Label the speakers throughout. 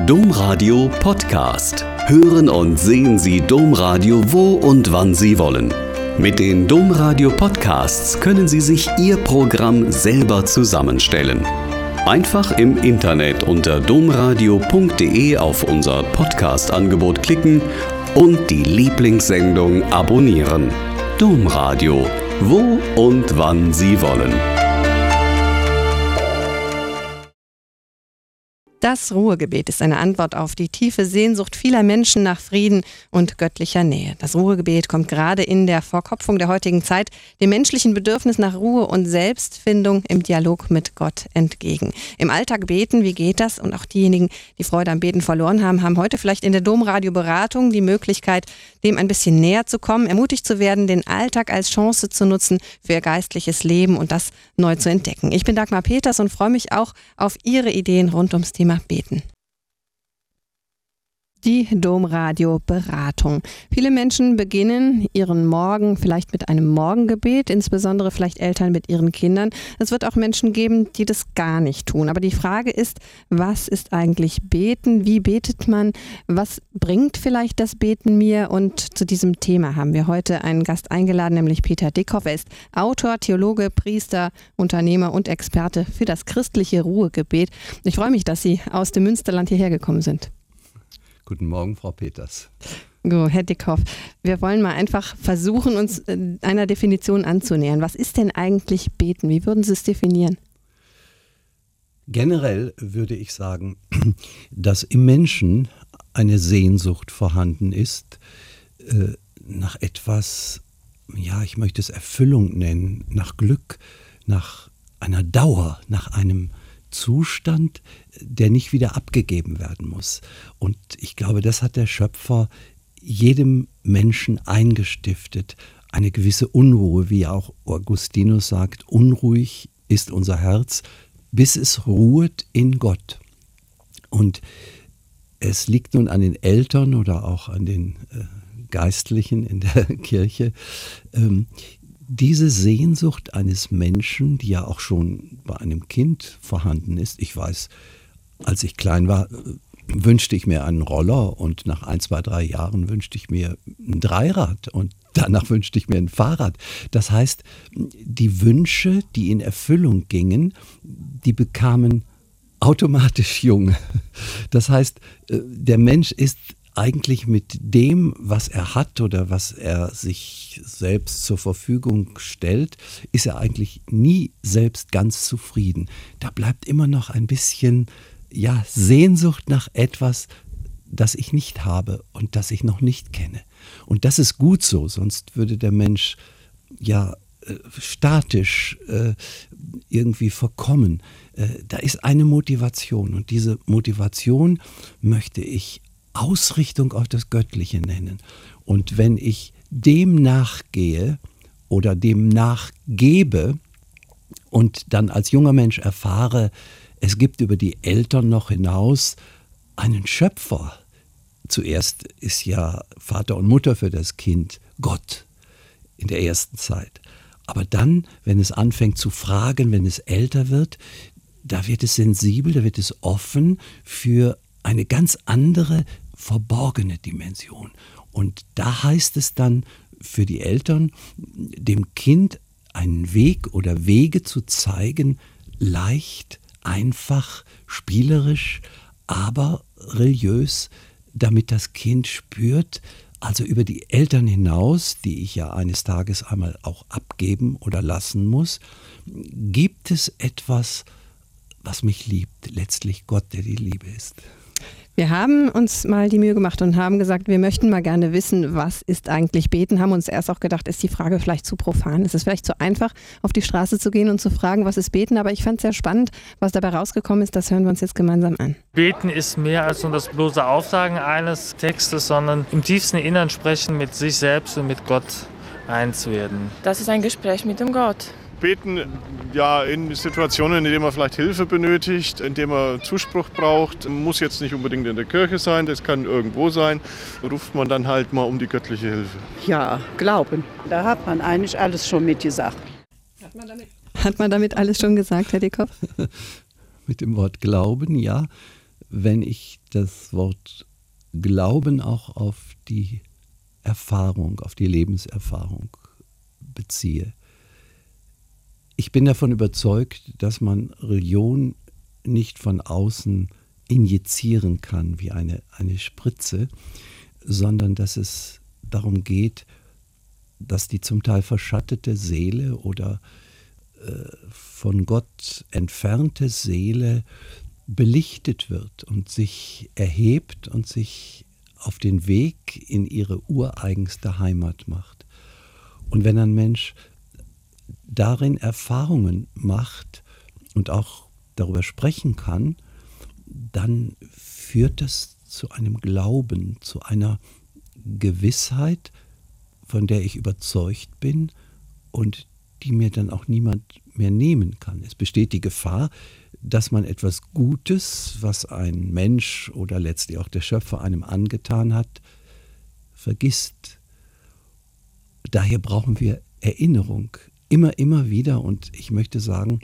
Speaker 1: Domradio Podcast. Hören und sehen Sie Domradio wo und wann Sie wollen. Mit den Domradio Podcasts können Sie sich Ihr Programm selber zusammenstellen. Einfach im Internet unter domradio.de auf unser Podcast-Angebot klicken und die Lieblingssendung abonnieren. Domradio, wo und wann Sie wollen.
Speaker 2: Das Ruhegebet ist eine Antwort auf die tiefe Sehnsucht vieler Menschen nach Frieden und göttlicher Nähe. Das Ruhegebet kommt gerade in der Verkopfung der heutigen Zeit dem menschlichen Bedürfnis nach Ruhe und Selbstfindung im Dialog mit Gott entgegen. Im Alltag beten, wie geht das? Und auch diejenigen, die Freude am Beten verloren haben, haben heute vielleicht in der Domradio-Beratung die Möglichkeit, dem ein bisschen näher zu kommen, ermutigt zu werden, den Alltag als Chance zu nutzen für ihr geistliches Leben und das neu zu entdecken. Ich bin Dagmar Peters und freue mich auch auf Ihre Ideen rund ums Thema Beten. Die Domradio-Beratung. Viele Menschen beginnen ihren Morgen vielleicht mit einem Morgengebet, insbesondere vielleicht Eltern mit ihren Kindern. Es wird auch Menschen geben, die das gar nicht tun. Aber die Frage ist, was ist eigentlich Beten? Wie betet man? Was bringt vielleicht das Beten mir? Und zu diesem Thema haben wir heute einen Gast eingeladen, nämlich Peter Dickhoff. Er ist Autor, Theologe, Priester, Unternehmer und Experte für das christliche Ruhegebet. Ich freue mich, dass Sie aus dem Münsterland hierher gekommen sind.
Speaker 3: Guten Morgen, Frau Peters.
Speaker 2: Herr Dickhoff, wir wollen mal einfach versuchen, uns einer Definition anzunähern. Was ist denn eigentlich Beten? Wie würden Sie es definieren?
Speaker 3: Generell würde ich sagen, dass im Menschen eine Sehnsucht vorhanden ist nach etwas, ja, ich möchte es Erfüllung nennen, nach Glück, nach einer Dauer, nach einem Zustand, der nicht wieder abgegeben werden muss. Und ich glaube, das hat der Schöpfer jedem Menschen eingestiftet. Eine gewisse Unruhe, wie auch Augustinus sagt, unruhig ist unser Herz, bis es ruhet in Gott. Und es liegt nun an den Eltern oder auch an den Geistlichen in der Kirche, diese Sehnsucht eines Menschen, die ja auch schon bei einem Kind vorhanden ist. Ich weiß, als ich klein war, wünschte ich mir einen Roller und nach 1, 2, 3 Jahren wünschte ich mir ein Dreirad und danach wünschte ich mir ein Fahrrad. Das heißt, die Wünsche, die in Erfüllung gingen, die bekamen automatisch jung. Das heißt, der Mensch ist eigentlich mit dem, was er hat oder was er sich selbst zur Verfügung stellt, ist er eigentlich nie selbst ganz zufrieden. Da bleibt immer noch ein bisschen Sehnsucht nach etwas, das ich nicht habe und das ich noch nicht kenne. Und das ist gut so, sonst würde der Mensch statisch irgendwie verkommen. Da ist eine Motivation und diese Motivation möchte ich Ausrichtung auf das Göttliche nennen. Und wenn ich dem nachgehe oder dem nachgebe und dann als junger Mensch erfahre, es gibt über die Eltern noch hinaus einen Schöpfer. Zuerst ist ja Vater und Mutter für das Kind Gott in der ersten Zeit. Aber dann, wenn es anfängt zu fragen, wenn es älter wird, da wird es sensibel, da wird es offen für eine ganz andere verborgene Dimension. Und da heißt es dann für die Eltern, dem Kind einen Weg oder Wege zu zeigen, leicht, einfach, spielerisch, aber religiös, damit das Kind spürt, also über die Eltern hinaus, die ich ja eines Tages einmal auch abgeben oder lassen muss, gibt es etwas, was mich liebt, letztlich Gott, der die Liebe ist.
Speaker 2: Wir haben uns mal die Mühe gemacht und haben gesagt, wir möchten mal gerne wissen, was ist eigentlich Beten. Haben uns erst auch gedacht, ist die Frage vielleicht zu profan? Ist es vielleicht zu einfach, auf die Straße zu gehen und zu fragen, was ist Beten? Aber ich fand es sehr spannend, was dabei rausgekommen ist. Das hören wir uns jetzt gemeinsam an.
Speaker 4: Beten ist mehr als nur das bloße Aufsagen eines Textes, sondern im tiefsten Innern sprechen mit sich selbst und mit Gott eins werden.
Speaker 5: Das ist ein Gespräch mit dem Gott.
Speaker 6: Beten in Situationen, in denen man vielleicht Hilfe benötigt, in denen man Zuspruch braucht, muss jetzt nicht unbedingt in der Kirche sein, das kann irgendwo sein, ruft man dann halt mal um die göttliche Hilfe.
Speaker 7: Ja, Glauben. Da hat man eigentlich alles schon mitgesagt.
Speaker 2: Hat man damit alles schon gesagt, Herr Dickhoff?
Speaker 3: Mit dem Wort Glauben, ja. wenn ich das Wort Glauben auch auf die Erfahrung, auf die Lebenserfahrung beziehe. Ich bin davon überzeugt, dass man Religion nicht von außen injizieren kann wie eine Spritze, sondern dass es darum geht, dass die zum Teil verschattete Seele oder von Gott entfernte Seele belichtet wird und sich erhebt und sich auf den Weg in ihre ureigenste Heimat macht. Und wenn ein Mensch darin Erfahrungen macht und auch darüber sprechen kann, dann führt das zu einem Glauben, zu einer Gewissheit, von der ich überzeugt bin und die mir dann auch niemand mehr nehmen kann. Es besteht die Gefahr, dass man etwas Gutes, was ein Mensch oder letztlich auch der Schöpfer einem angetan hat, vergisst. Daher brauchen wir Erinnerung, immer wieder. Und ich möchte sagen,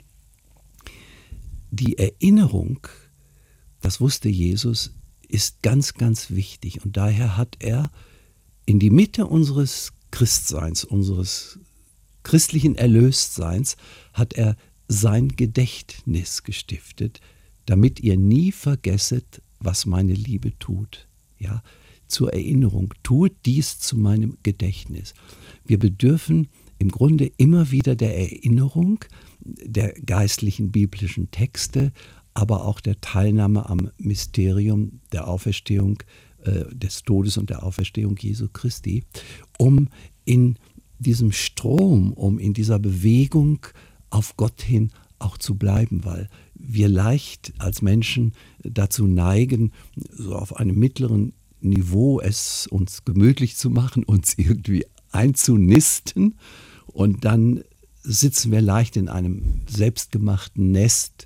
Speaker 3: die Erinnerung, das wusste Jesus, ist ganz, ganz wichtig. Und daher hat er in die Mitte unseres Christseins, unseres christlichen Erlöstseins, hat er sein Gedächtnis gestiftet, damit ihr nie vergesset, was meine Liebe tut. Ja, zur Erinnerung, tut dies zu meinem Gedächtnis. Wir bedürfen im Grunde immer wieder der Erinnerung der geistlichen biblischen Texte, aber auch der Teilnahme am Mysterium der Auferstehung, des Todes und der Auferstehung Jesu Christi, um in diesem Strom, um in dieser Bewegung auf Gott hin auch zu bleiben, weil wir leicht als Menschen dazu neigen, so auf einem mittleren Niveau es uns gemütlich zu machen, uns irgendwie einzunisten, und dann sitzen wir leicht in einem selbstgemachten Nest,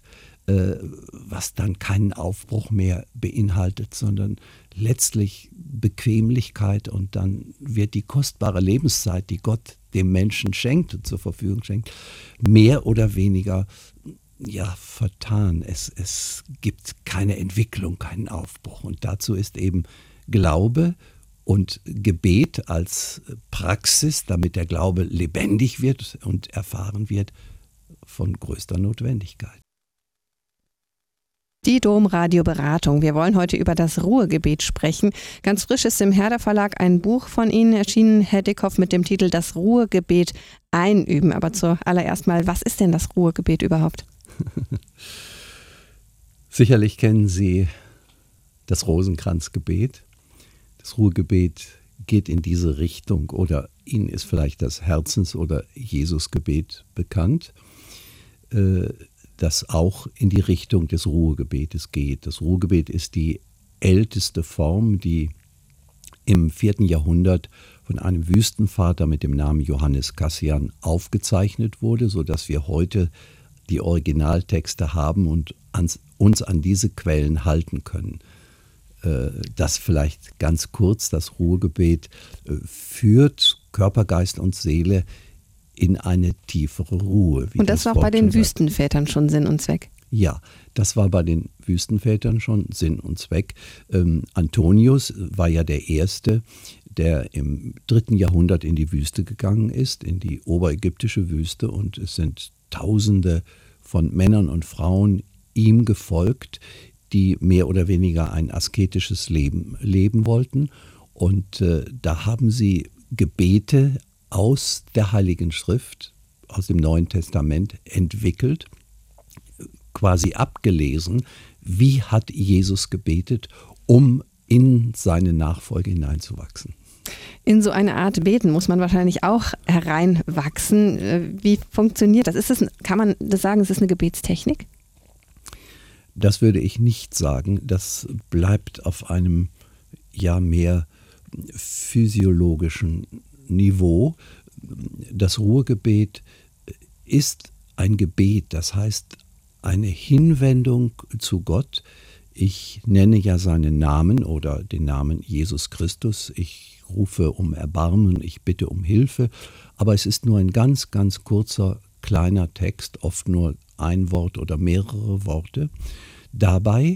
Speaker 3: was dann keinen Aufbruch mehr beinhaltet, sondern letztlich Bequemlichkeit, und dann wird die kostbare Lebenszeit, die Gott dem Menschen schenkt und zur Verfügung schenkt, mehr oder weniger vertan. Es gibt keine Entwicklung, keinen Aufbruch, und dazu ist eben Glaube und Gebet als Praxis, damit der Glaube lebendig wird und erfahren wird, von größter Notwendigkeit.
Speaker 2: Die Domradio-Beratung. Wir wollen heute über das Ruhegebet sprechen. Ganz frisch ist im Herder Verlag ein Buch von Ihnen erschienen, Herr Dickhoff, mit dem Titel Das Ruhegebet einüben. Aber zuallererst mal, was ist denn das Ruhegebet überhaupt?
Speaker 3: Sicherlich kennen Sie das Rosenkranzgebet. Das Ruhegebet geht in diese Richtung, oder Ihnen ist vielleicht das Herzens- oder Jesusgebet bekannt, das auch in die Richtung des Ruhegebetes geht. Das Ruhegebet ist die älteste Form, die im 4. Jahrhundert von einem Wüstenvater mit dem Namen Johannes Cassian aufgezeichnet wurde, sodass wir heute die Originaltexte haben und uns an diese Quellen halten können. Das vielleicht ganz kurz: Das Ruhegebet führt Körper, Geist und Seele in eine tiefere Ruhe.
Speaker 2: Und das war auch bei den Wüstenvätern schon Sinn und Zweck?
Speaker 3: Ja, das war bei den Wüstenvätern schon Sinn und Zweck. Antonius war ja der Erste, der im 3. Jahrhundert in die Wüste gegangen ist, in die oberägyptische Wüste, und es sind Tausende von Männern und Frauen ihm gefolgt, die mehr oder weniger ein asketisches Leben leben wollten. Und da haben sie Gebete aus der Heiligen Schrift, aus dem Neuen Testament entwickelt, quasi abgelesen, wie hat Jesus gebetet, um in seine Nachfolge hineinzuwachsen.
Speaker 2: In so eine Art Beten muss man wahrscheinlich auch hereinwachsen. Wie funktioniert das? Kann man das sagen, es ist eine Gebetstechnik?
Speaker 3: Das würde ich nicht sagen. Das bleibt auf einem mehr physiologischen Niveau. Das Ruhegebet ist ein Gebet, das heißt eine Hinwendung zu Gott. Ich nenne ja seinen Namen oder den Namen Jesus Christus. Ich rufe um Erbarmen, ich bitte um Hilfe. Aber es ist nur ein ganz, ganz kurzer, kleiner Text, oft nur ein Wort oder mehrere Worte. Dabei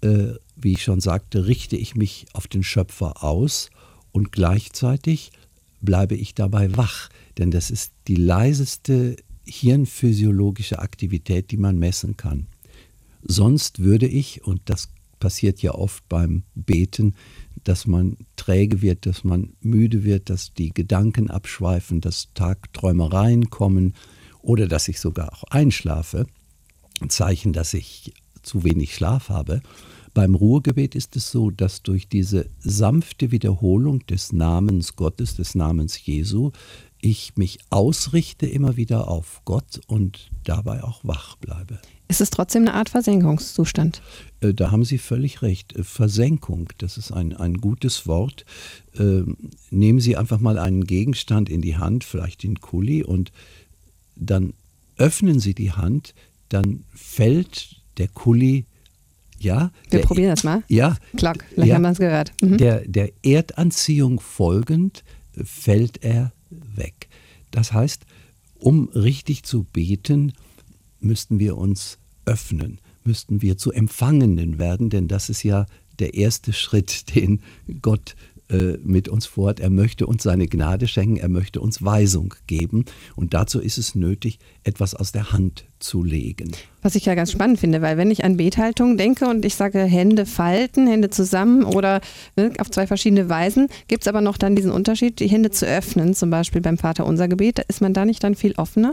Speaker 3: wie ich schon sagte, richte ich mich auf den Schöpfer aus und gleichzeitig bleibe ich dabei wach. Denn das ist die leiseste hirnphysiologische Aktivität, die man messen kann. Sonst würde ich, und das passiert ja oft beim Beten, dass man träge wird, dass man müde wird, dass die Gedanken abschweifen, dass Tagträumereien kommen oder dass ich sogar auch einschlafe. Ein Zeichen, dass ich zu wenig Schlaf habe. Beim Ruhegebet ist es so, dass durch diese sanfte Wiederholung des Namens Gottes, des Namens Jesu, ich mich ausrichte immer wieder auf Gott und dabei auch wach bleibe.
Speaker 2: Ist es trotzdem eine Art Versenkungszustand?
Speaker 3: Da haben Sie völlig recht. Versenkung, das ist ein gutes Wort. Nehmen Sie einfach mal einen Gegenstand in die Hand, vielleicht den Kuli, und dann öffnen Sie die Hand, dann fällt der Kuli, ja.
Speaker 2: Wir probieren das mal.
Speaker 3: Ja.
Speaker 2: Klack, vielleicht haben wir es gehört. Mhm.
Speaker 3: Der Erdanziehung folgend fällt er weg. Das heißt, um richtig zu beten, müssten wir uns öffnen, müssten wir zu Empfangenen werden, denn das ist ja der erste Schritt, den Gott mit uns vorhat. Er möchte uns seine Gnade schenken, er möchte uns Weisung geben und dazu ist es nötig, etwas aus der Hand zu legen.
Speaker 2: Was ich ja ganz spannend finde, weil wenn ich an Bethaltung denke und ich sage Hände falten, Hände zusammen oder auf zwei verschiedene Weisen, gibt es aber noch dann diesen Unterschied, die Hände zu öffnen, zum Beispiel beim Vaterunser Gebet, ist man da nicht dann viel offener?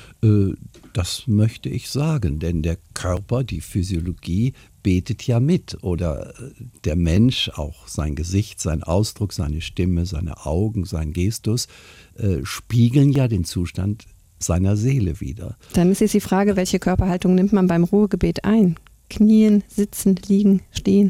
Speaker 3: Das möchte ich sagen, denn der Körper, die Physiologie betet ja mit oder der Mensch, auch sein Gesicht, sein Ausdruck, seine Stimme, seine Augen, sein Gestus spiegeln ja den Zustand seiner Seele wider.
Speaker 2: Dann ist jetzt die Frage, welche Körperhaltung nimmt man beim Ruhegebet ein? Knien, sitzen, liegen, stehen?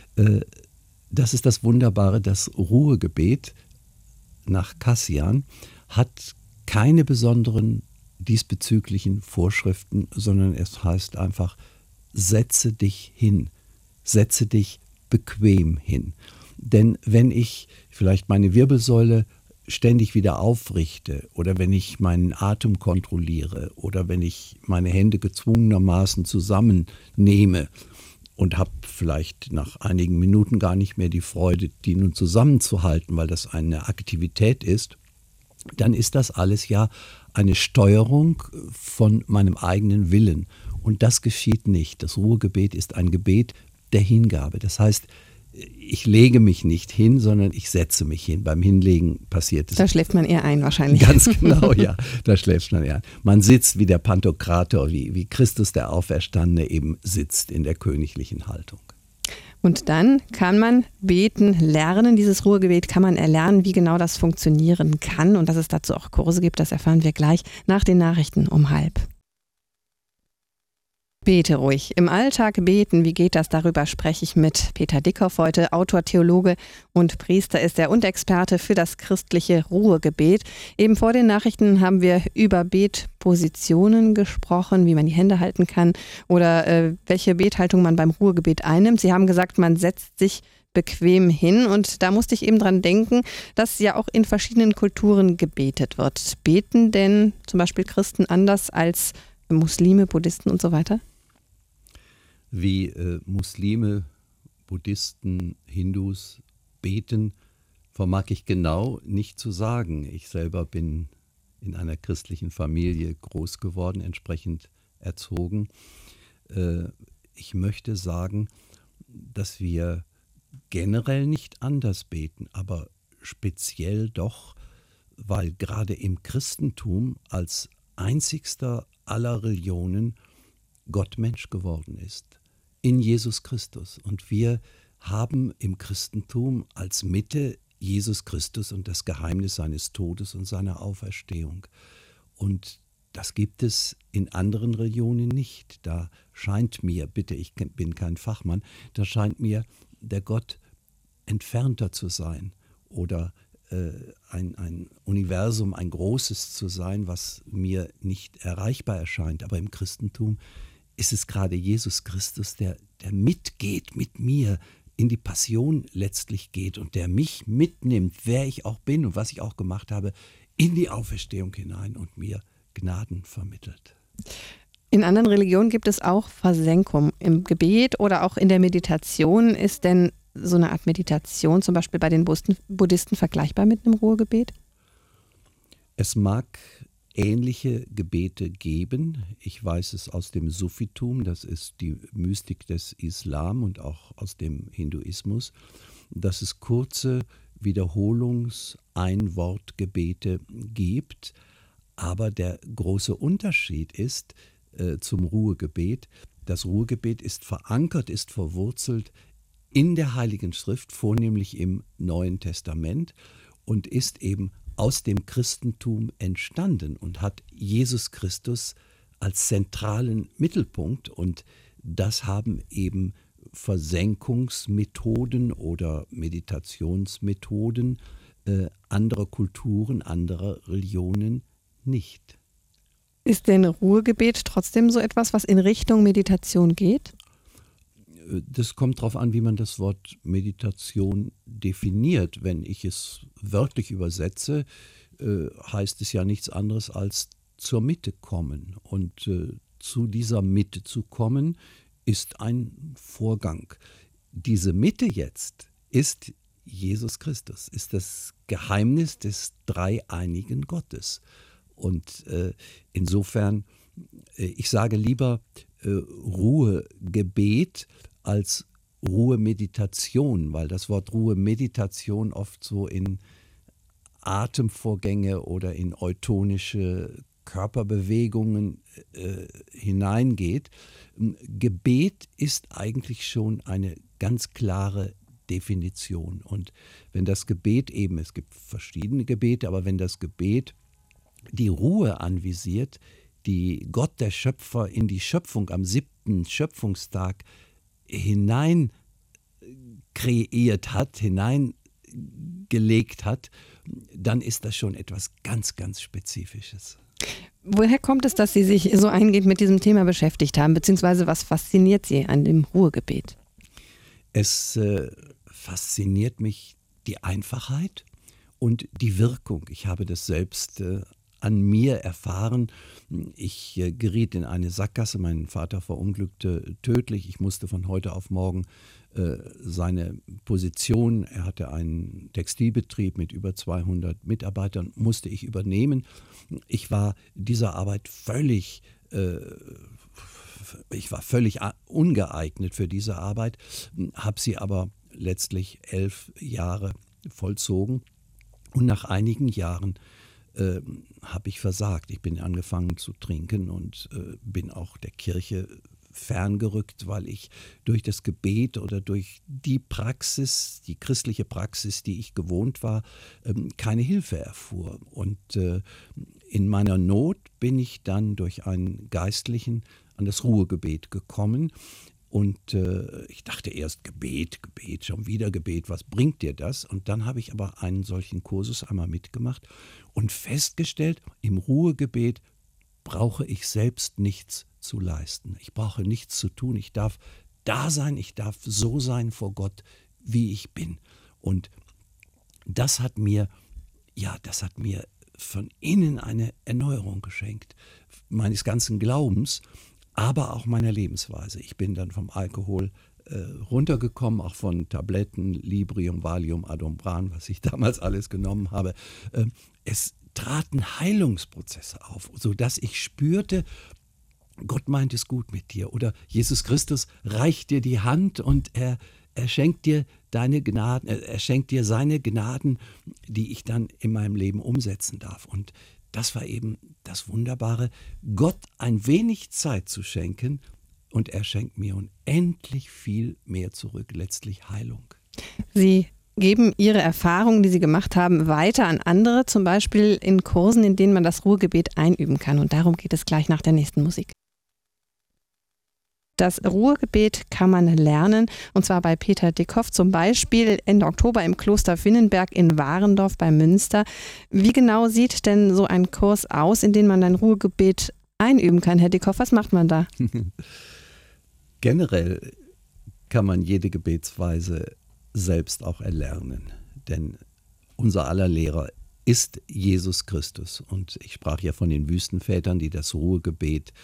Speaker 3: Das ist das Wunderbare, das Ruhegebet nach Kassian hat keine besonderen diesbezüglichen Vorschriften, sondern es heißt einfach, setze dich hin, setze dich bequem hin. Denn wenn ich vielleicht meine Wirbelsäule ständig wieder aufrichte oder wenn ich meinen Atem kontrolliere oder wenn ich meine Hände gezwungenermaßen zusammennehme und habe vielleicht nach einigen Minuten gar nicht mehr die Freude, die nun zusammenzuhalten, weil das eine Aktivität ist, dann ist das alles ja eine Steuerung von meinem eigenen Willen. Und das geschieht nicht. Das Ruhegebet ist ein Gebet der Hingabe. Das heißt, ich lege mich nicht hin, sondern ich setze mich hin. Beim Hinlegen passiert es.
Speaker 2: Da schläft man eher ein wahrscheinlich.
Speaker 3: Ganz genau, ja. Da schläft man eher ein. Man sitzt wie der Pantokrator, wie Christus der Auferstandene eben sitzt in der königlichen Haltung.
Speaker 2: Und dann kann man beten lernen. Dieses Ruhegebet kann man erlernen, wie genau das funktionieren kann. Und dass es dazu auch Kurse gibt, das erfahren wir gleich nach den Nachrichten um 12:30. Bete ruhig. Im Alltag beten, wie geht das? Darüber spreche ich mit Peter Dickhoff heute. Autor, Theologe und Priester ist er und Experte für das christliche Ruhegebet. Eben vor den Nachrichten haben wir über Betpositionen gesprochen, wie man die Hände halten kann oder welche Bethaltung man beim Ruhegebet einnimmt. Sie haben gesagt, man setzt sich bequem hin und da musste ich eben dran denken, dass ja auch in verschiedenen Kulturen gebetet wird. Beten denn zum Beispiel Christen anders als Muslime, Buddhisten und so weiter?
Speaker 3: Wie Muslime, Buddhisten, Hindus beten, vermag ich genau nicht zu sagen. Ich selber bin in einer christlichen Familie groß geworden, entsprechend erzogen. Ich möchte sagen, dass wir generell nicht anders beten, aber speziell doch, weil gerade im Christentum als einzigster aller Religionen Gott Mensch geworden ist. In Jesus Christus. Und wir haben im Christentum als Mitte Jesus Christus und das Geheimnis seines Todes und seiner Auferstehung. Und das gibt es in anderen Religionen nicht. Da scheint mir, bitte, ich bin kein Fachmann, da scheint mir der Gott entfernter zu sein oder ein Universum, ein großes zu sein, was mir nicht erreichbar erscheint. Aber im Christentum ist es gerade Jesus Christus, der mitgeht mit mir, in die Passion letztlich geht und der mich mitnimmt, wer ich auch bin und was ich auch gemacht habe, in die Auferstehung hinein und mir Gnaden vermittelt.
Speaker 2: In anderen Religionen gibt es auch Versenkung. Im Gebet oder auch in der Meditation. Ist denn so eine Art Meditation zum Beispiel bei den Buddhisten vergleichbar mit einem Ruhegebet?
Speaker 3: Es mag ähnliche Gebete geben. Ich weiß es aus dem Sufitum, das ist die Mystik des Islam und auch aus dem Hinduismus, dass es kurze Wiederholungs-Einwortgebete gibt. Aber der große Unterschied ist zum Ruhegebet, das Ruhegebet ist verankert, ist verwurzelt in der Heiligen Schrift, vornehmlich im Neuen Testament und ist eben aus dem Christentum entstanden und hat Jesus Christus als zentralen Mittelpunkt. Und das haben eben Versenkungsmethoden oder Meditationsmethoden anderer Kulturen, anderer Religionen nicht.
Speaker 2: Ist denn Ruhegebet trotzdem so etwas, was in Richtung Meditation geht?
Speaker 3: Das kommt darauf an, wie man das Wort Meditation definiert. Wenn ich es wörtlich übersetze, heißt es ja nichts anderes als zur Mitte kommen. Und zu dieser Mitte zu kommen, ist ein Vorgang. Diese Mitte jetzt ist Jesus Christus, ist das Geheimnis des dreieinigen Gottes. Und insofern, ich sage lieber Ruhegebet als Ruhemeditation, weil das Wort Ruhemeditation oft so in Atemvorgänge oder in eutonische Körperbewegungen hineingeht. Gebet ist eigentlich schon eine ganz klare Definition. Und wenn das Gebet eben, es gibt verschiedene Gebete, aber wenn das Gebet die Ruhe anvisiert, die Gott der Schöpfer in die Schöpfung am 7. Schöpfungstag hinein kreiert hat, hineingelegt hat, dann ist das schon etwas ganz, ganz Spezifisches.
Speaker 2: Woher kommt es, dass Sie sich so eingehend mit diesem Thema beschäftigt haben, beziehungsweise was fasziniert Sie an dem Ruhegebet?
Speaker 3: Es fasziniert mich die Einfachheit und die Wirkung. Ich habe das selbst an mir erfahren. Ich geriet in eine Sackgasse, mein Vater verunglückte tödlich. Ich musste von heute auf morgen seine Position, er hatte einen Textilbetrieb mit über 200 Mitarbeitern, musste ich übernehmen. Ich war dieser Arbeit völlig ungeeignet für diese Arbeit, habe sie aber letztlich 11 Jahre vollzogen und nach einigen Jahren habe ich versagt. Ich bin angefangen zu trinken und bin auch der Kirche ferngerückt, weil ich durch das Gebet oder durch die Praxis, die christliche Praxis, die ich gewohnt war, keine Hilfe erfuhr. Und in meiner Not bin ich dann durch einen Geistlichen an das Ruhegebet gekommen. Und ich dachte erst, Gebet, schon wieder Gebet, was bringt dir das? Und dann habe ich aber einen solchen Kursus einmal mitgemacht und festgestellt, im Ruhegebet brauche ich selbst nichts zu leisten. Ich brauche nichts zu tun. Ich darf da sein, ich darf so sein vor Gott, wie ich bin. Und das hat mir von innen eine Erneuerung geschenkt, meines ganzen Glaubens, aber auch meiner Lebensweise. Ich bin dann vom Alkohol runtergekommen, auch von Tabletten, Librium, Valium, Adombran, was ich damals alles genommen habe. Es traten Heilungsprozesse auf, sodass ich spürte, Gott meint es gut mit dir oder Jesus Christus reicht dir die Hand und er schenkt dir deine Gnaden, er schenkt dir seine Gnaden, die ich dann in meinem Leben umsetzen darf. Und das war eben das Wunderbare, Gott ein wenig Zeit zu schenken und er schenkt mir unendlich viel mehr zurück, letztlich Heilung.
Speaker 2: Sie geben Ihre Erfahrungen, die Sie gemacht haben, weiter an andere, zum Beispiel in Kursen, in denen man das Ruhegebet einüben kann. Und darum geht es gleich nach der nächsten Musik. Das Ruhegebet kann man lernen, und zwar bei Peter Dickhoff, zum Beispiel Ende Oktober im Kloster Finnenberg in Warendorf bei Münster. Wie genau sieht denn so ein Kurs aus, in dem man ein Ruhegebet einüben kann, Herr Dickhoff? Was macht man da?
Speaker 3: Generell kann man jede Gebetsweise selbst auch erlernen, denn unser aller Lehrer ist Jesus Christus. Und ich sprach ja von den Wüstenvätern, die das Ruhegebet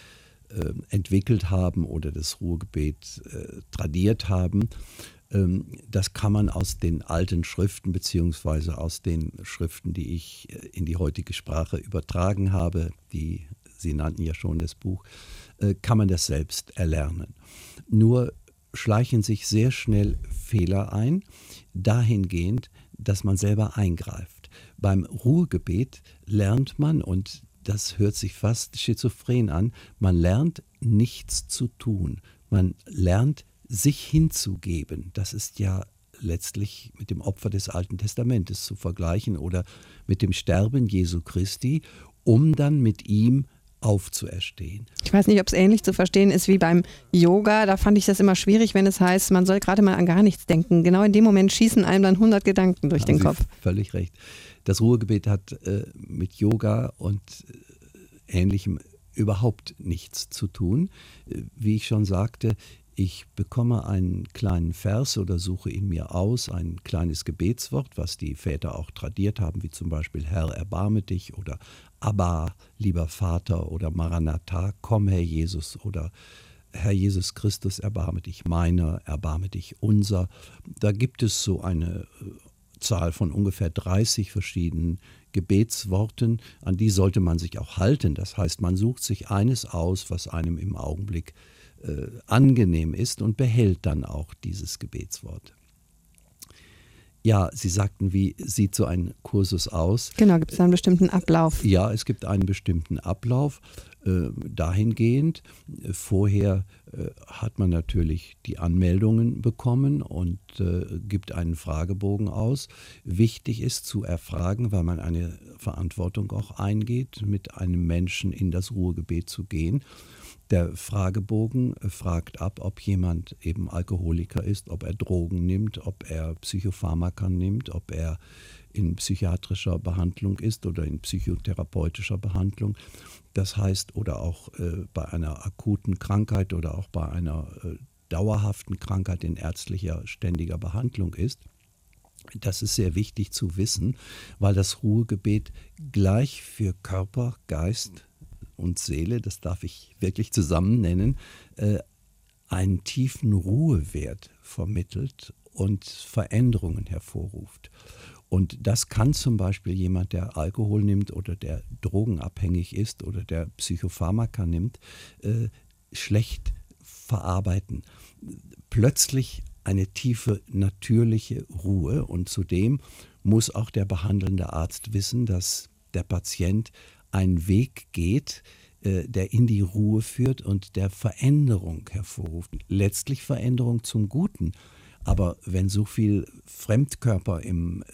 Speaker 3: entwickelt haben oder das Ruhegebet tradiert haben. Das kann man aus den alten Schriften beziehungsweise aus den Schriften, die ich in die heutige Sprache übertragen habe, Sie nannten ja schon das Buch, kann man das selbst erlernen. Nur schleichen sich sehr schnell Fehler ein, dahingehend, dass man selber eingreift. Beim Ruhegebet lernt man, und das hört sich fast schizophren an, man lernt nichts zu tun. Man lernt sich hinzugeben. Das ist ja letztlich mit dem Opfer des Alten Testamentes zu vergleichen oder mit dem Sterben Jesu Christi, um dann mit ihm aufzuerstehen.
Speaker 2: Ich weiß nicht, ob es ähnlich zu verstehen ist wie beim Yoga. Da fand ich das immer schwierig, wenn es heißt, man soll gerade mal an gar nichts denken. Genau in dem Moment schießen einem dann 100 Gedanken durch den Kopf.
Speaker 3: Völlig recht. Das Ruhegebet hat mit Yoga und Ähnlichem überhaupt nichts zu tun. Wie ich schon sagte, ich bekomme einen kleinen Vers oder suche ihn mir aus, ein kleines Gebetswort, was die Väter auch tradiert haben, wie zum Beispiel Herr, erbarme dich oder Abba, lieber Vater oder Maranatha, komm Herr Jesus oder Herr Jesus Christus, erbarme dich meiner, erbarme dich unser. Da gibt es so eine Zahl von ungefähr 30 verschiedenen Gebetsworten, an die sollte man sich auch halten. Das heißt, man sucht sich eines aus, was einem im Augenblick angenehm ist und behält dann auch dieses Gebetswort. Ja, Sie sagten, wie sieht so ein Kursus aus?
Speaker 2: Genau, gibt es einen bestimmten Ablauf?
Speaker 3: Ja, es gibt einen bestimmten Ablauf. Dahingehend, vorher hat man natürlich die Anmeldungen bekommen und gibt einen Fragebogen aus. Wichtig ist zu erfragen, weil man eine Verantwortung auch eingeht, mit einem Menschen in das Ruhegebet zu gehen. Der Fragebogen fragt ab, ob jemand eben Alkoholiker ist, ob er Drogen nimmt, ob er Psychopharmaka nimmt, ob er in psychiatrischer Behandlung ist oder in psychotherapeutischer Behandlung. Das heißt, oder auch bei einer akuten Krankheit oder auch bei einer dauerhaften Krankheit in ärztlicher ständiger Behandlung ist. Das ist sehr wichtig zu wissen, weil das Ruhegebet gleich für Körper, Geist und Seele, das darf ich wirklich zusammen nennen, einen tiefen Ruhewert vermittelt und Veränderungen hervorruft. Und das kann zum Beispiel jemand, der Alkohol nimmt oder der drogenabhängig ist oder der Psychopharmaka nimmt, schlecht verarbeiten. Plötzlich eine tiefe, natürliche Ruhe, und zudem muss auch der behandelnde Arzt wissen, dass der Patient einen Weg geht, der in die Ruhe führt und der Veränderung hervorruft. Letztlich Veränderung zum Guten. Aber wenn so viel Fremdstoffe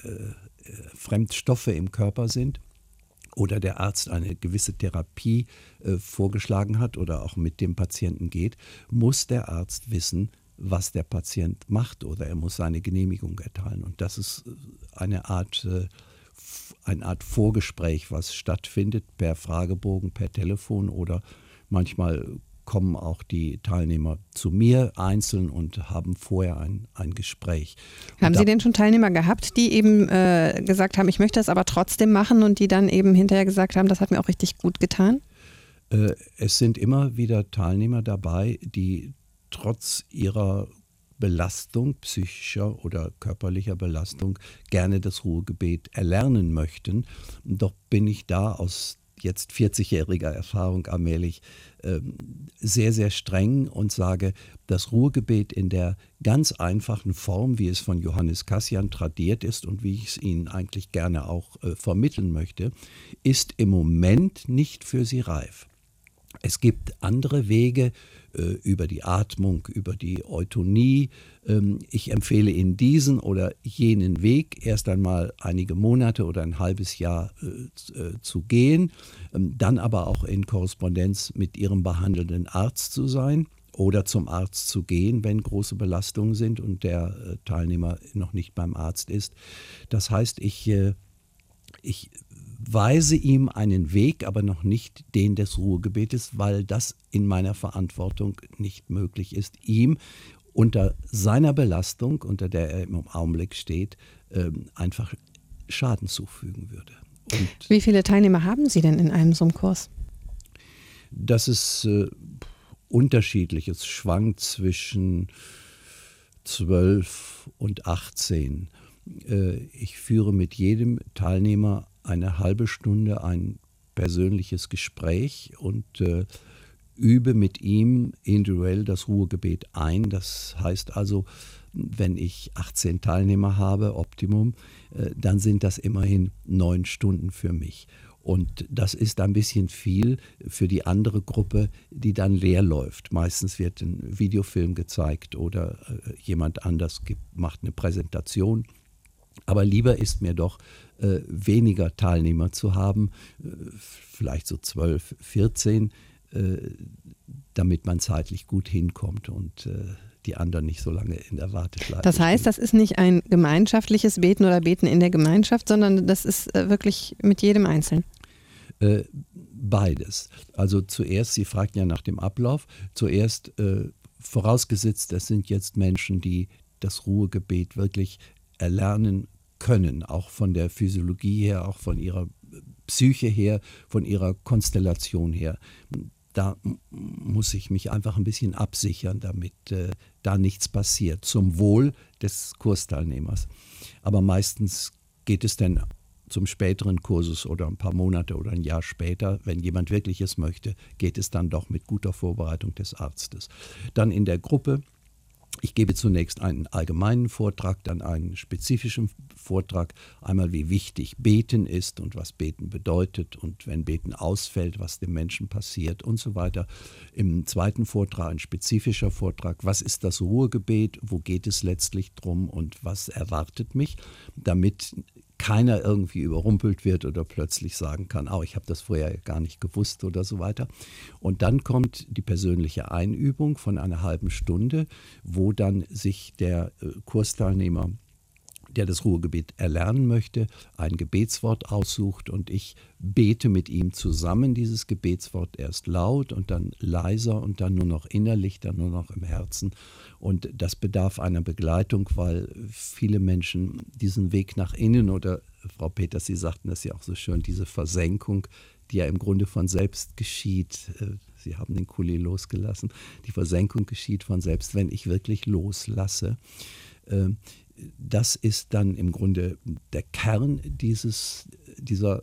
Speaker 3: im Körper sind oder der Arzt eine gewisse Therapie vorgeschlagen hat oder auch mit dem Patienten geht, muss der Arzt wissen, was der Patient macht, oder er muss seine Genehmigung erteilen. Und das ist eine Art Vorgespräch, was stattfindet per Fragebogen, per Telefon, oder manchmal kommen auch die Teilnehmer zu mir einzeln und haben vorher ein Gespräch.
Speaker 2: Haben Sie denn schon Teilnehmer gehabt, die eben gesagt haben, ich möchte das aber trotzdem machen, und die dann eben hinterher gesagt haben, das hat mir auch richtig gut getan?
Speaker 3: Es sind immer wieder Teilnehmer dabei, die trotz ihrer Belastung, psychischer oder körperlicher Belastung, gerne das Ruhegebet erlernen möchten. Doch bin ich da aus jetzt 40-jähriger Erfahrung allmählich sehr, sehr streng und sage, das Ruhegebet in der ganz einfachen Form, wie es von Johannes Kassian tradiert ist und wie ich es Ihnen eigentlich gerne auch vermitteln möchte, ist im Moment nicht für Sie reif. Es gibt andere Wege über die Atmung, über die Eutonie. Ich empfehle Ihnen diesen oder jenen Weg erst einmal einige Monate oder ein halbes Jahr zu gehen, dann aber auch in Korrespondenz mit Ihrem behandelnden Arzt zu sein oder zum Arzt zu gehen, wenn große Belastungen sind und der Teilnehmer noch nicht beim Arzt ist. Das heißt, ich weise ihm einen Weg, aber noch nicht den des Ruhegebetes, weil das in meiner Verantwortung nicht möglich ist, ihm unter seiner Belastung, unter der er im Augenblick steht, einfach Schaden zufügen würde. Und
Speaker 2: wie viele Teilnehmer haben Sie denn in einem so einem Kurs?
Speaker 3: Das ist unterschiedlich. Es schwankt zwischen 12 und 18. Ich führe mit jedem Teilnehmer eine halbe Stunde ein persönliches Gespräch und übe mit ihm individuell das Ruhegebet ein. Das heißt also, wenn ich 18 Teilnehmer habe, Optimum, dann sind das immerhin 9 Stunden für mich. Und das ist ein bisschen viel für die andere Gruppe, die dann leer läuft. Meistens wird ein Videofilm gezeigt oder jemand anders macht eine Präsentation. Aber lieber ist mir doch, weniger Teilnehmer zu haben, vielleicht so 12, 14, damit man zeitlich gut hinkommt und die anderen nicht so lange in der Warteschleife.
Speaker 2: Das heißt, das ist nicht ein gemeinschaftliches Beten oder Beten in der Gemeinschaft, sondern das ist wirklich mit jedem Einzelnen.
Speaker 3: Beides. Also zuerst, Sie fragten ja nach dem Ablauf, zuerst vorausgesetzt, das sind jetzt Menschen, die das Ruhegebet wirklich erlernen können, auch von der Physiologie her, auch von ihrer Psyche her, von ihrer Konstellation her. Da muss ich mich einfach ein bisschen absichern, damit da nichts passiert, zum Wohl des Kursteilnehmers. Aber meistens geht es dann zum späteren Kursus oder ein paar Monate oder ein Jahr später, wenn jemand wirklich es möchte, geht es dann doch mit guter Vorbereitung des Arztes. Dann in der Gruppe, ich gebe zunächst einen allgemeinen Vortrag, dann einen spezifischen Vortrag, einmal wie wichtig Beten ist und was Beten bedeutet und wenn Beten ausfällt, was dem Menschen passiert und so weiter. Im zweiten Vortrag ein spezifischer Vortrag, was ist das Ruhegebet, wo geht es letztlich drum und was erwartet mich, damit keiner irgendwie überrumpelt wird oder plötzlich sagen kann, ich habe das vorher gar nicht gewusst oder so weiter. Und dann kommt die persönliche Einübung von einer halben Stunde, wo dann sich der Kursteilnehmer, der das Ruhegebet erlernen möchte, ein Gebetswort aussucht und ich bete mit ihm zusammen dieses Gebetswort erst laut und dann leiser und dann nur noch innerlich, dann nur noch im Herzen. Und das bedarf einer Begleitung, weil viele Menschen diesen Weg nach innen oder, Frau Peters, Sie sagten das ja auch so schön, diese Versenkung, die ja im Grunde von selbst geschieht. Sie haben den Kuli losgelassen. Die Versenkung geschieht von selbst, wenn ich wirklich loslasse. Das ist dann im Grunde der Kern dieser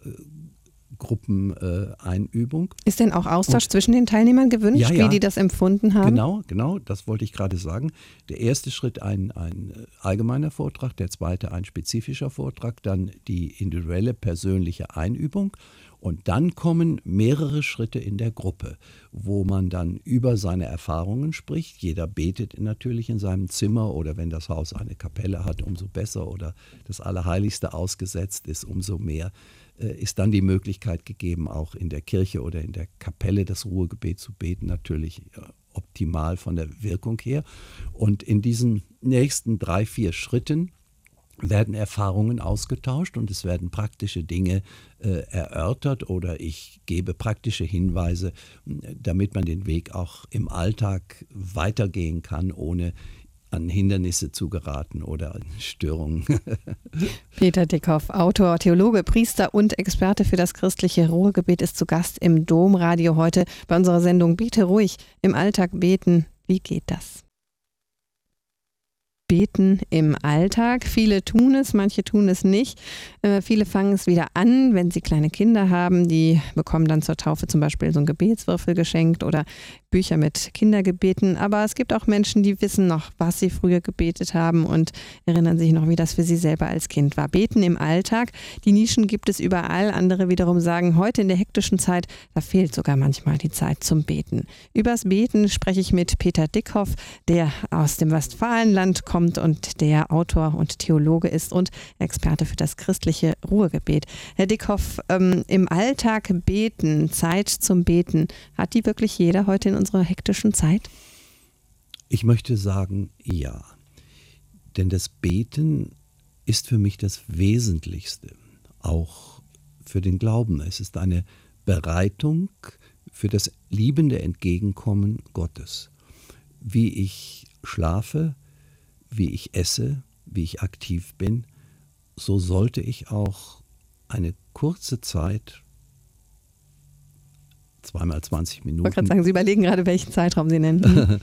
Speaker 3: Gruppeneinübung.
Speaker 2: Ist denn auch Austausch zwischen den Teilnehmern gewünscht, wie die das empfunden haben?
Speaker 3: Genau, das wollte ich gerade sagen. Der erste Schritt ein allgemeiner Vortrag, der zweite ein spezifischer Vortrag, dann die individuelle persönliche Einübung und dann kommen mehrere Schritte in der Gruppe, wo man dann über seine Erfahrungen spricht. Jeder betet natürlich in seinem Zimmer oder wenn das Haus eine Kapelle hat, umso besser oder das Allerheiligste ausgesetzt ist, umso mehr. Ist dann die Möglichkeit gegeben, auch in der Kirche oder in der Kapelle das Ruhegebet zu beten, natürlich optimal von der Wirkung her. Und in diesen nächsten 3, 4 Schritten werden Erfahrungen ausgetauscht und es werden praktische Dinge erörtert oder ich gebe praktische Hinweise, damit man den Weg auch im Alltag weitergehen kann, ohne an Hindernisse zu geraten oder an Störungen.
Speaker 2: Peter Dickhoff, Autor, Theologe, Priester und Experte für das christliche Ruhegebet, ist zu Gast im Domradio heute bei unserer Sendung Bete ruhig, im Alltag beten. Wie geht das? Beten im Alltag. Viele tun es, manche tun es nicht. Viele fangen es wieder an, wenn sie kleine Kinder haben. Die bekommen dann zur Taufe zum Beispiel so einen Gebetswürfel geschenkt oder Bücher mit Kindergebeten. Aber es gibt auch Menschen, die wissen noch, was sie früher gebetet haben und erinnern sich noch, wie das für sie selber als Kind war. Beten im Alltag. Die Nischen gibt es überall. Andere wiederum sagen, heute in der hektischen Zeit, da fehlt sogar manchmal die Zeit zum Beten. Übers Beten spreche ich mit Peter Dickhoff, der aus dem Westfalenland kommt und der Autor und Theologe ist und Experte für das christliche Ruhegebet. Herr Dickhoff, im Alltag beten, Zeit zum Beten, hat die wirklich jeder heute in unserer hektischen Zeit?
Speaker 3: Ich möchte sagen, ja. Denn das Beten ist für mich das Wesentlichste, auch für den Glauben. Es ist eine Bereitung für das liebende Entgegenkommen Gottes. Wie ich schlafe, wie ich esse, wie ich aktiv bin, so sollte ich auch eine kurze Zeit zweimal 20 Minuten.
Speaker 2: Ich wollte gerade sagen, Sie überlegen gerade, welchen Zeitraum Sie nennen.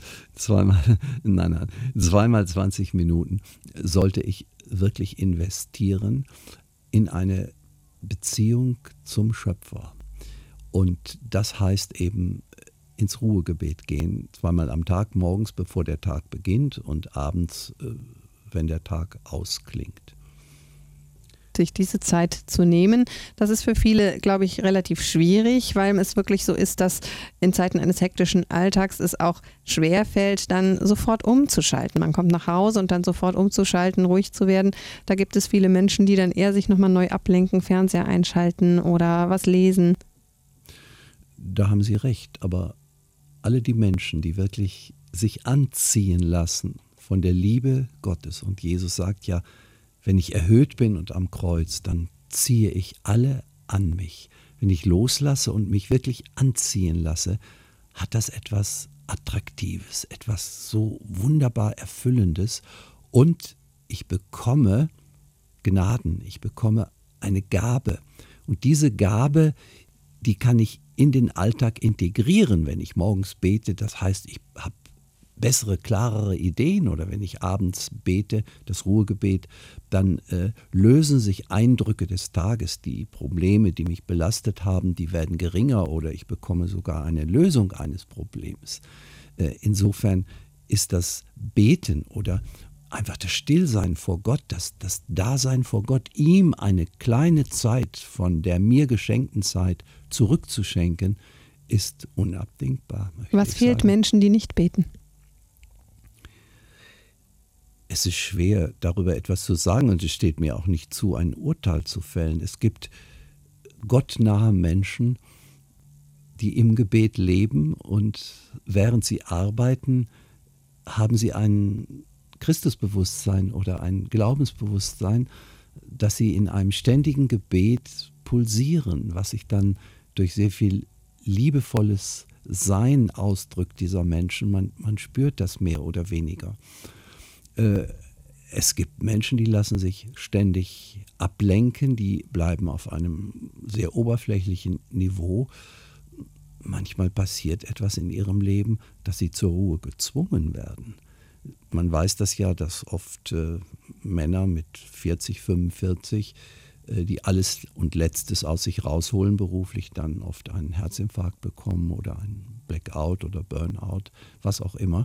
Speaker 3: Zweimal 20 Minuten sollte ich wirklich investieren in eine Beziehung zum Schöpfer. Und das heißt eben ins Ruhegebet gehen, zweimal am Tag, morgens, bevor der Tag beginnt und abends, wenn der Tag ausklingt.
Speaker 2: Sich diese Zeit zu nehmen, das ist für viele, glaube ich, relativ schwierig, weil es wirklich so ist, dass in Zeiten eines hektischen Alltags es auch schwerfällt, dann sofort umzuschalten. Man kommt nach Hause und dann sofort umzuschalten, ruhig zu werden. Da gibt es viele Menschen, die dann eher sich nochmal neu ablenken, Fernseher einschalten oder was lesen.
Speaker 3: Da haben Sie recht, aber alle die Menschen, die wirklich sich anziehen lassen von der Liebe Gottes, und Jesus sagt ja, wenn ich erhöht bin und am Kreuz, dann ziehe ich alle an mich. Wenn ich loslasse und mich wirklich anziehen lasse, hat das etwas Attraktives, etwas so wunderbar Erfüllendes, und ich bekomme Gnaden, ich bekomme eine Gabe. Und diese Gabe, die kann ich in den Alltag integrieren, wenn ich morgens bete. Das heißt, ich habe bessere, klarere Ideen, oder wenn ich abends bete, das Ruhegebet, dann lösen sich Eindrücke des Tages, die Probleme, die mich belastet haben, die werden geringer, oder ich bekomme sogar eine Lösung eines Problems. Insofern ist das Beten oder einfach das Stillsein vor Gott, das Dasein vor Gott, ihm eine kleine Zeit von der mir geschenkten Zeit zurückzuschenken, ist unabdingbar.
Speaker 2: Was fehlt Menschen, die nicht beten?
Speaker 3: Es ist schwer, darüber etwas zu sagen, und es steht mir auch nicht zu, ein Urteil zu fällen. Es gibt gottnahe Menschen, die im Gebet leben, und während sie arbeiten, haben sie ein Christusbewusstsein oder ein Glaubensbewusstsein, dass sie in einem ständigen Gebet pulsieren, was sich dann durch sehr viel liebevolles Sein ausdrückt dieser Menschen. Man spürt das mehr oder weniger. Es gibt Menschen, die lassen sich ständig ablenken, die bleiben auf einem sehr oberflächlichen Niveau. Manchmal passiert etwas in ihrem Leben, dass sie zur Ruhe gezwungen werden. Man weiß das ja, dass oft Männer mit 40, 45, die alles und Letztes aus sich rausholen beruflich, dann oft einen Herzinfarkt bekommen oder einen Blackout oder Burnout, was auch immer.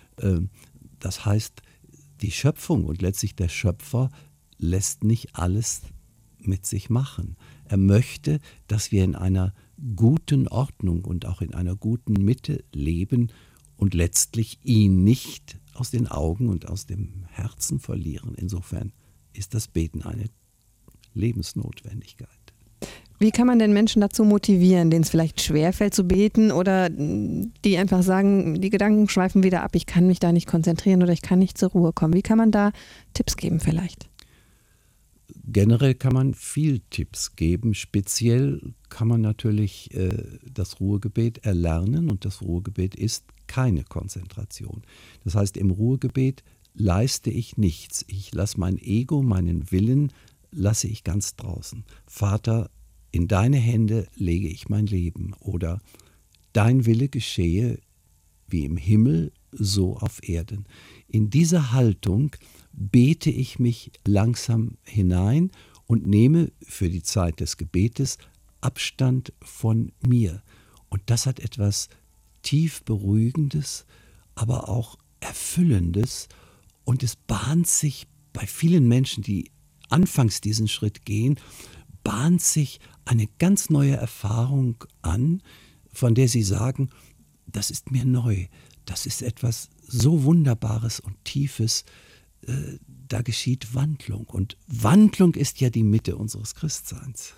Speaker 3: Das heißt, die Schöpfung und letztlich der Schöpfer lässt nicht alles mit sich machen. Er möchte, dass wir in einer guten Ordnung und auch in einer guten Mitte leben und letztlich ihn nicht aus den Augen und aus dem Herzen verlieren. Insofern ist das Beten eine Lebensnotwendigkeit.
Speaker 2: Wie kann man denn Menschen dazu motivieren, denen es vielleicht schwerfällt zu beten, oder die einfach sagen, die Gedanken schweifen wieder ab, ich kann mich da nicht konzentrieren oder ich kann nicht zur Ruhe kommen? Wie kann man da Tipps geben vielleicht?
Speaker 3: Generell kann man viel Tipps geben. Speziell kann man natürlich das Ruhegebet erlernen, und das Ruhegebet ist keine Konzentration. Das heißt, im Ruhegebet leiste ich nichts. Ich lasse mein Ego, meinen Willen, lasse ich ganz draußen. Vater, in deine Hände lege ich mein Leben, oder dein Wille geschehe wie im Himmel, so auf Erden. In diese Haltung bete ich mich langsam hinein und nehme für die Zeit des Gebetes Abstand von mir. Und das hat etwas tief Beruhigendes, aber auch Erfüllendes, und es bahnt sich bei vielen Menschen, die anfangs diesen Schritt gehen, bahnt sich eine ganz neue Erfahrung an, von der sie sagen, das ist mir neu, das ist etwas so Wunderbares und Tiefes, da geschieht Wandlung. Und Wandlung ist ja die Mitte unseres Christseins.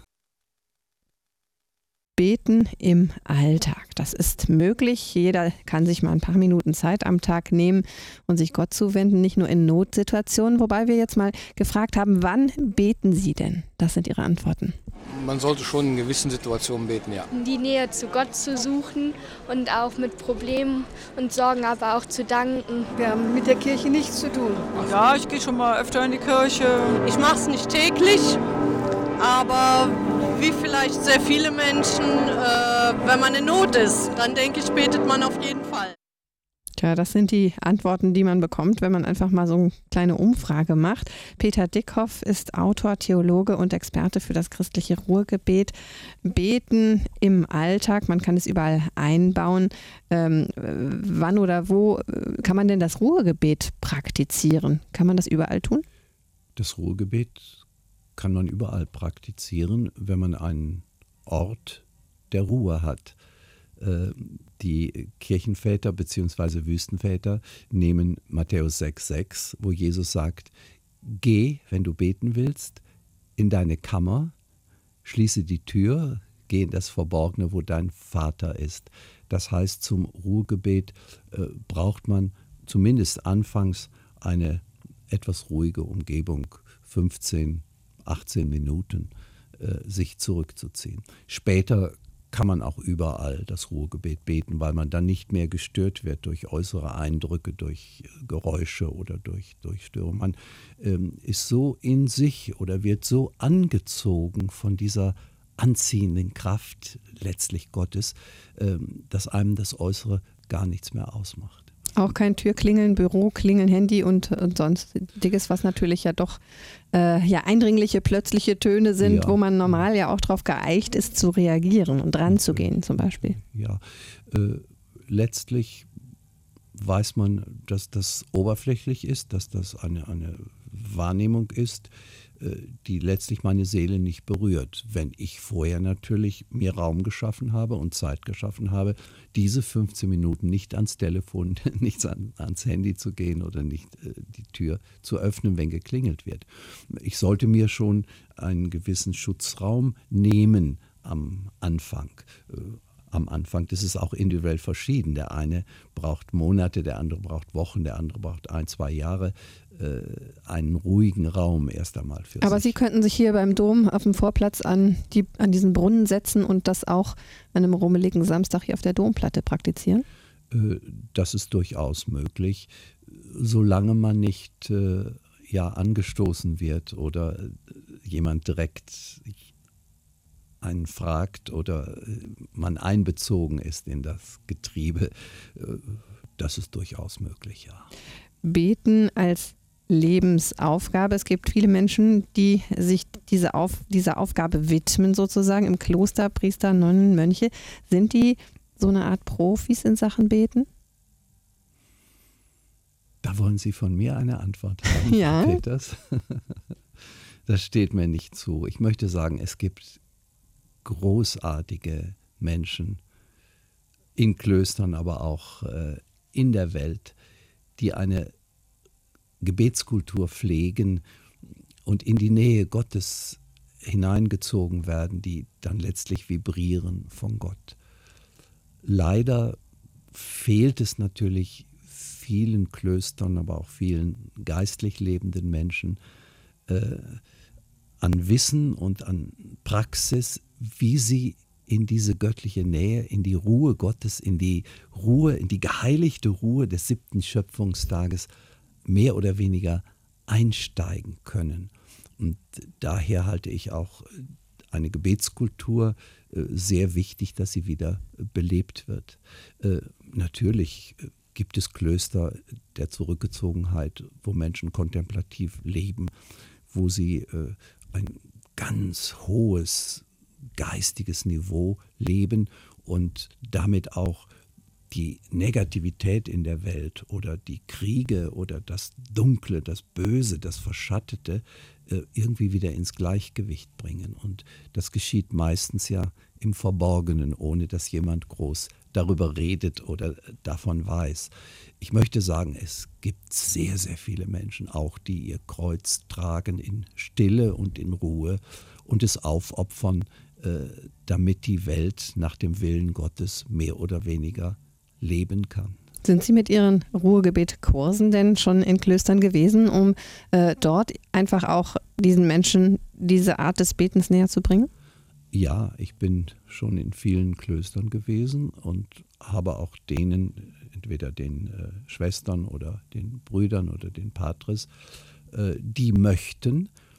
Speaker 2: Beten im Alltag. Das ist möglich. Jeder kann sich mal ein paar Minuten Zeit am Tag nehmen und sich Gott zuwenden, nicht nur in Notsituationen. Wobei wir jetzt mal gefragt haben, wann beten Sie denn? Das sind Ihre Antworten.
Speaker 8: Man sollte schon in gewissen Situationen beten, ja.
Speaker 9: Die Nähe zu Gott zu suchen und auch mit Problemen und Sorgen aber auch zu danken.
Speaker 7: Wir haben mit der Kirche nichts zu tun.
Speaker 10: Ja, ich gehe schon mal öfter in die Kirche. Ich mache es nicht täglich, aber wie vielleicht sehr viele Menschen wenn man in Not ist, dann denke ich, betet man auf jeden Fall.
Speaker 2: Tja, das sind die Antworten, die man bekommt, wenn man einfach mal so eine kleine Umfrage macht. Peter Dickhoff ist Autor, Theologe und Experte für das christliche Ruhegebet. Beten im Alltag, man kann es überall einbauen. Wann oder wo kann man denn das Ruhegebet praktizieren? Kann man das überall tun?
Speaker 3: Das Ruhegebet kann man überall praktizieren, wenn man einen Ort der Ruhe hat. Die Kirchenväter bzw. Wüstenväter nehmen Matthäus 6,6, wo Jesus sagt, geh, wenn du beten willst, in deine Kammer, schließe die Tür, geh in das Verborgene, wo dein Vater ist. Das heißt, zum Ruhegebet braucht man zumindest anfangs eine etwas ruhige Umgebung, 15, 18 Minuten sich zurückzuziehen. Später kann man auch überall das Ruhegebet beten, weil man dann nicht mehr gestört wird durch äußere Eindrücke, durch Geräusche oder durch Störungen. Man ist so in sich oder wird so angezogen von dieser anziehenden Kraft letztlich Gottes, dass einem das Äußere gar nichts mehr ausmacht.
Speaker 2: Auch kein Türklingeln, Büroklingeln, Handy und sonstiges, was natürlich ja doch eindringliche, plötzliche Töne sind, wo man normal ja auch darauf geeicht ist, zu reagieren und dran zu gehen zum Beispiel.
Speaker 3: Ja, letztlich weiß man, dass das oberflächlich ist, dass das eine Wahrnehmung ist, die letztlich meine Seele nicht berührt. Wenn ich vorher natürlich mir Raum geschaffen habe und Zeit geschaffen habe, diese 15 Minuten nicht ans Telefon, nicht ans Handy zu gehen oder nicht die Tür zu öffnen, wenn geklingelt wird. Ich sollte mir schon einen gewissen Schutzraum nehmen am Anfang. Am Anfang, das ist auch individuell verschieden. Der eine braucht Monate, der andere braucht Wochen, der andere braucht 1-2 Jahre, einen ruhigen Raum erst einmal für sich.
Speaker 2: Aber Sie könnten sich hier beim Dom auf dem Vorplatz an diesen Brunnen setzen und das auch an einem rummeligen Samstag hier auf der Domplatte praktizieren?
Speaker 3: Das ist durchaus möglich, solange man nicht angestoßen wird oder jemand direkt einen fragt oder man einbezogen ist in das Getriebe. Das ist durchaus möglich, ja.
Speaker 2: Beten als Lebensaufgabe. Es gibt viele Menschen, die sich dieser Aufgabe widmen sozusagen im Kloster, Priester, Nonnen, Mönche. Sind die so eine Art Profis in Sachen Beten?
Speaker 3: Da wollen Sie von mir eine Antwort haben,
Speaker 2: ja.
Speaker 3: Frau Peters. Das steht mir nicht zu. Ich möchte sagen, es gibt großartige Menschen in Klöstern, aber auch in der Welt, die eine Gebetskultur pflegen und in die Nähe Gottes hineingezogen werden, die dann letztlich vibrieren von Gott. Leider fehlt es natürlich vielen Klöstern, aber auch vielen geistlich lebenden Menschen an Wissen und an Praxis, wie sie in diese göttliche Nähe, in die Ruhe Gottes, in die geheiligte Ruhe des 7. Schöpfungstages mehr oder weniger einsteigen können. Und daher halte ich auch eine Gebetskultur sehr wichtig, dass sie wieder belebt wird. Natürlich gibt es Klöster der Zurückgezogenheit, wo Menschen kontemplativ leben, wo sie ein ganz hohes geistiges Niveau leben und damit auch die Negativität in der Welt oder die Kriege oder das Dunkle, das Böse, das Verschattete irgendwie wieder ins Gleichgewicht bringen. Und das geschieht meistens ja im Verborgenen, ohne dass jemand groß darüber redet oder davon weiß. Ich möchte sagen, es gibt sehr, sehr viele Menschen auch, die ihr Kreuz tragen in Stille und in Ruhe und es aufopfern, damit die Welt nach dem Willen Gottes mehr oder weniger leben kann.
Speaker 2: Sind Sie mit Ihren Ruhegebetkursen denn schon in Klöstern gewesen, um dort einfach auch diesen Menschen diese Art des Betens näher zu bringen?
Speaker 3: Ja, ich bin schon in vielen Klöstern gewesen und habe auch denen, entweder den Schwestern oder den Brüdern oder den Patres, die möchten,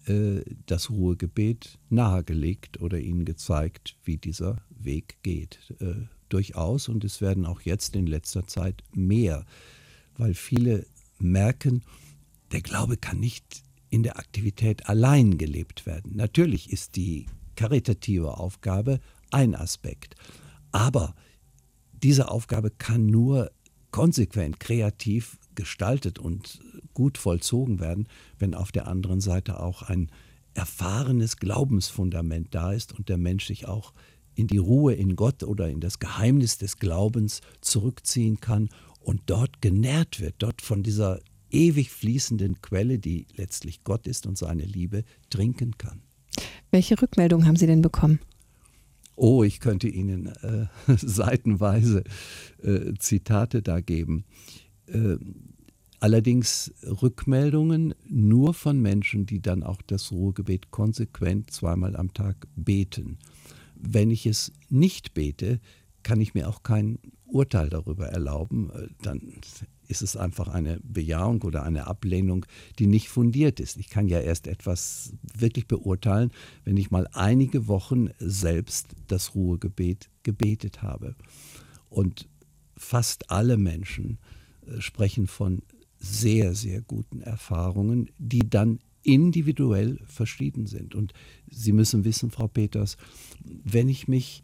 Speaker 3: das Ruhegebet nahegelegt oder ihnen gezeigt, wie dieser Weg geht. Durchaus, und es werden auch jetzt in letzter Zeit mehr, weil viele merken, der Glaube kann nicht in der Aktivität allein gelebt werden. Natürlich ist die karitative Aufgabe ein Aspekt, aber diese Aufgabe kann nur konsequent, kreativ gestaltet und gut vollzogen werden, wenn auf der anderen Seite auch ein erfahrenes Glaubensfundament da ist und der Mensch sich auch in die Ruhe in Gott oder in das Geheimnis des Glaubens zurückziehen kann und dort genährt wird, dort von dieser ewig fließenden Quelle, die letztlich Gott ist und seine Liebe, trinken kann.
Speaker 2: Welche Rückmeldungen haben Sie denn bekommen?
Speaker 3: Oh, ich könnte Ihnen seitenweise Zitate da geben. Allerdings Rückmeldungen nur von Menschen, die dann auch das Ruhegebet konsequent 2-mal am Tag beten. Wenn ich es nicht bete, kann ich mir auch kein Urteil darüber erlauben. Dann ist es einfach eine Bejahung oder eine Ablehnung, die nicht fundiert ist. Ich kann ja erst etwas wirklich beurteilen, wenn ich mal einige Wochen selbst das Ruhegebet gebetet habe. Und fast alle Menschen sprechen von sehr, sehr guten Erfahrungen, die dann individuell verschieden sind. Und Sie müssen wissen, Frau Peters, wenn ich mich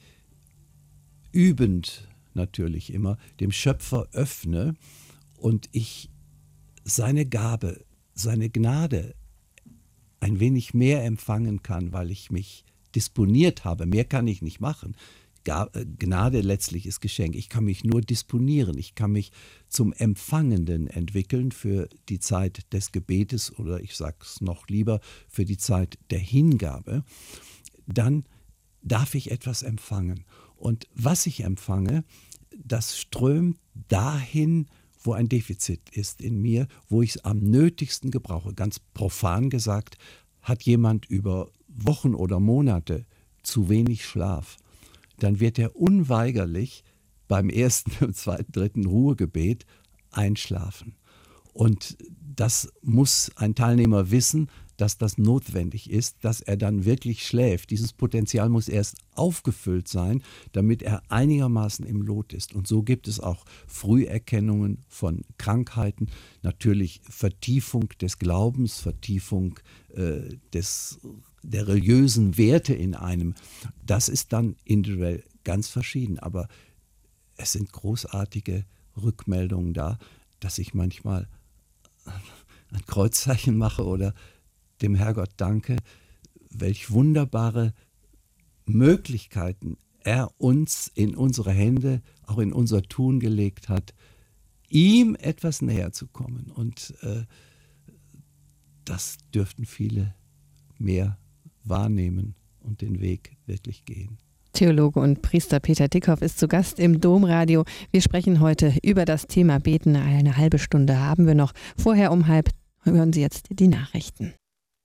Speaker 3: übend natürlich immer dem Schöpfer öffne und ich seine Gabe, seine Gnade ein wenig mehr empfangen kann, weil ich mich disponiert habe, mehr kann ich nicht machen. Gnade letztlich ist Geschenk. Ich kann mich nur disponieren. Ich kann mich zum Empfangenden entwickeln für die Zeit des Gebetes oder ich sage es noch lieber, für die Zeit der Hingabe. Dann darf ich etwas empfangen. Und was ich empfange, das strömt dahin, wo ein Defizit ist in mir, wo ich es am nötigsten gebrauche. Ganz profan gesagt, hat jemand über Wochen oder Monate zu wenig Schlaf, dann wird er unweigerlich beim ersten, zweiten, dritten Ruhegebet einschlafen. Und das muss ein Teilnehmer wissen, dass das notwendig ist, dass er dann wirklich schläft. Dieses Potenzial muss erst aufgefüllt sein, damit er einigermaßen im Lot ist. Und so gibt es auch Früherkennungen von Krankheiten, natürlich Vertiefung des Glaubens, Vertiefung der religiösen Werte in einem. Das ist dann individuell ganz verschieden. Aber es sind großartige Rückmeldungen da, dass ich manchmal ein Kreuzzeichen mache oder dem Herrgott danke, welch wunderbare Möglichkeiten er uns in unsere Hände, auch in unser Tun gelegt hat, ihm etwas näher zu kommen. Und das dürften viele mehr wahrnehmen und den Weg wirklich gehen.
Speaker 2: Theologe und Priester Peter Dickhoff ist zu Gast im Domradio. Wir sprechen heute über das Thema Beten. Eine halbe Stunde haben wir noch. Vorher um 12:30 hören Sie jetzt die Nachrichten.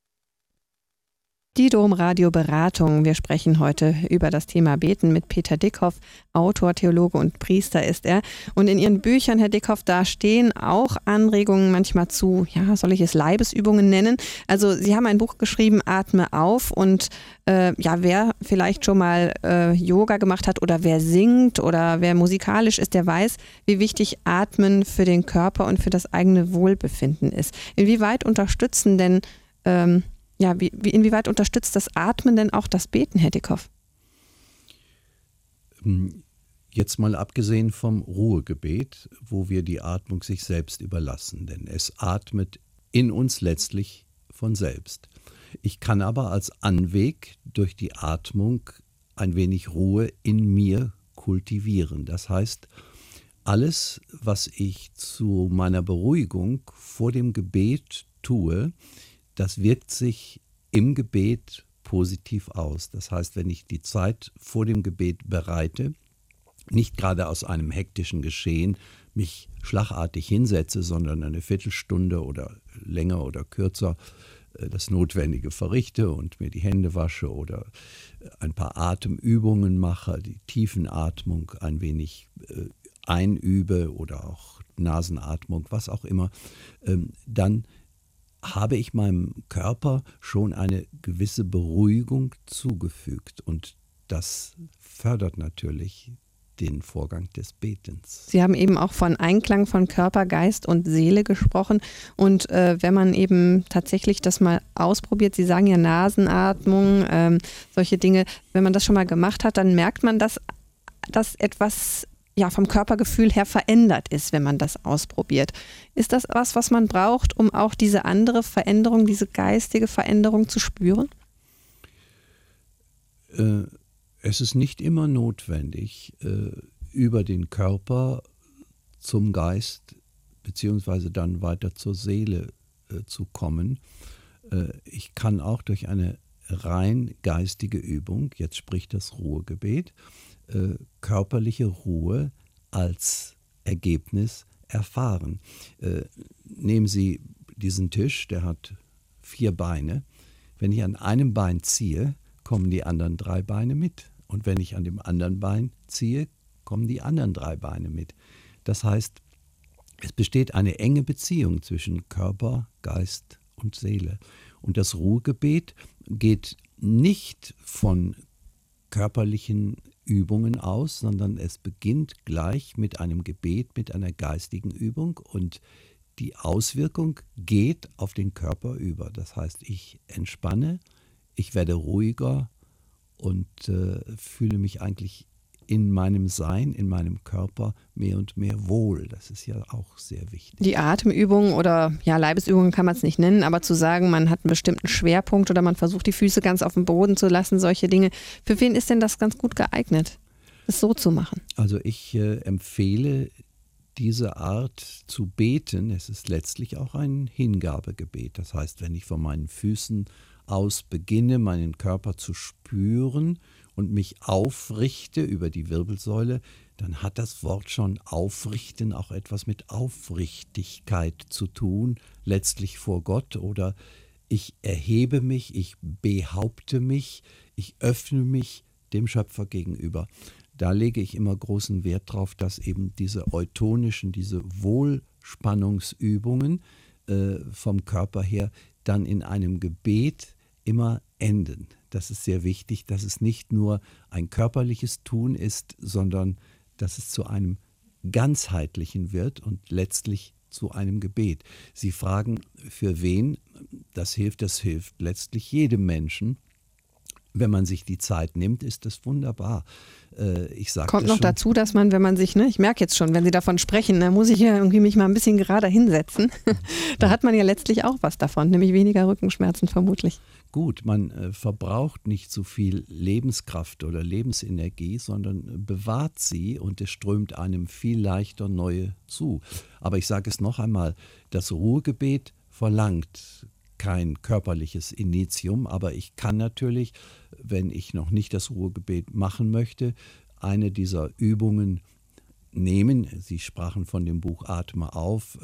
Speaker 2: Die Domradio-Beratung. Wir sprechen heute über das Thema Beten mit Peter Dickhoff. Autor, Theologe und Priester ist er. Und in Ihren Büchern, Herr Dickhoff, da stehen auch Anregungen manchmal zu, soll ich es Leibesübungen nennen? Also Sie haben ein Buch geschrieben, Atme auf. Und wer vielleicht schon mal Yoga gemacht hat oder wer singt oder wer musikalisch ist, der weiß, wie wichtig Atmen für den Körper und für das eigene Wohlbefinden ist. Inwieweit unterstützen denn inwieweit unterstützt das Atmen denn auch das Beten, Herr Dickhoff?
Speaker 3: Jetzt mal abgesehen vom Ruhegebet, wo wir die Atmung sich selbst überlassen, denn es atmet in uns letztlich von selbst. Ich kann aber als Anweg durch die Atmung ein wenig Ruhe in mir kultivieren. Das heißt, alles, was ich zu meiner Beruhigung vor dem Gebet tue, das wirkt sich im Gebet positiv aus. Das heißt, wenn ich die Zeit vor dem Gebet bereite, nicht gerade aus einem hektischen Geschehen mich schlagartig hinsetze, sondern eine Viertelstunde oder länger oder kürzer das Notwendige verrichte und mir die Hände wasche oder ein paar Atemübungen mache, die Tiefenatmung ein wenig einübe oder auch Nasenatmung, was auch immer, dann habe ich meinem Körper schon eine gewisse Beruhigung zugefügt. Und das fördert natürlich den Vorgang des Betens.
Speaker 2: Sie haben eben auch von Einklang von Körper, Geist und Seele gesprochen. Und wenn man eben tatsächlich das mal ausprobiert, Sie sagen ja Nasenatmung, solche Dinge, wenn man das schon mal gemacht hat, dann merkt man, dass etwas vom Körpergefühl her verändert ist, wenn man das ausprobiert. Ist das was man braucht, um auch diese andere Veränderung, diese geistige Veränderung zu spüren?
Speaker 3: Es ist nicht immer notwendig, über den Körper zum Geist beziehungsweise dann weiter zur Seele zu kommen. Ich kann auch durch eine rein geistige Übung, jetzt spricht das Ruhegebet, körperliche Ruhe als Ergebnis erfahren. Nehmen Sie diesen Tisch, der hat 4 Beine. Wenn ich an einem Bein ziehe, kommen die anderen 3 Beine mit. Und wenn ich an dem anderen Bein ziehe, kommen die anderen 3 Beine mit. Das heißt, es besteht eine enge Beziehung zwischen Körper, Geist und Seele. Und das Ruhegebet geht nicht von körperlichen Übungen aus, sondern es beginnt gleich mit einem Gebet, mit einer geistigen Übung und die Auswirkung geht auf den Körper über. Das heißt, ich entspanne, ich werde ruhiger und fühle mich eigentlich in meinem Sein, in meinem Körper mehr und mehr wohl. Das ist ja auch sehr wichtig.
Speaker 2: Die Atemübungen oder Leibesübungen kann man es nicht nennen, aber zu sagen, man hat einen bestimmten Schwerpunkt oder man versucht, die Füße ganz auf dem Boden zu lassen, solche Dinge. Für wen ist denn das ganz gut geeignet, es so zu machen?
Speaker 3: Also ich empfehle diese Art zu beten. Es ist letztlich auch ein Hingabegebet. Das heißt, wenn ich von meinen Füßen aus beginne, meinen Körper zu spüren und mich aufrichte über die Wirbelsäule, dann hat das Wort schon aufrichten auch etwas mit Aufrichtigkeit zu tun, letztlich vor Gott. Oder ich erhebe mich, ich behaupte mich, ich öffne mich dem Schöpfer gegenüber. Da lege ich immer großen Wert drauf, dass eben diese eutonischen, diese Wohlspannungsübungen vom Körper her dann in einem Gebet immer enden. Das ist sehr wichtig, dass es nicht nur ein körperliches Tun ist, sondern dass es zu einem ganzheitlichen wird und letztlich zu einem Gebet. Sie fragen, für wen? Das hilft letztlich jedem Menschen. Wenn man sich die Zeit nimmt, ist das wunderbar.
Speaker 2: Kommt noch dazu, dass man, wenn man sich, ich merke jetzt schon, wenn Sie davon sprechen, da muss ich ja irgendwie mich mal ein bisschen gerader hinsetzen. Da hat man ja letztlich auch was davon, nämlich weniger Rückenschmerzen vermutlich.
Speaker 3: Gut, man verbraucht nicht so viel Lebenskraft oder Lebensenergie, sondern bewahrt sie und es strömt einem viel leichter neue zu. Aber ich sage es noch einmal, das Ruhegebet verlangt kein körperliches Initium, aber ich kann natürlich, wenn ich noch nicht das Ruhegebet machen möchte, eine dieser Übungen nehmen. Sie sprachen von dem Buch Atme auf,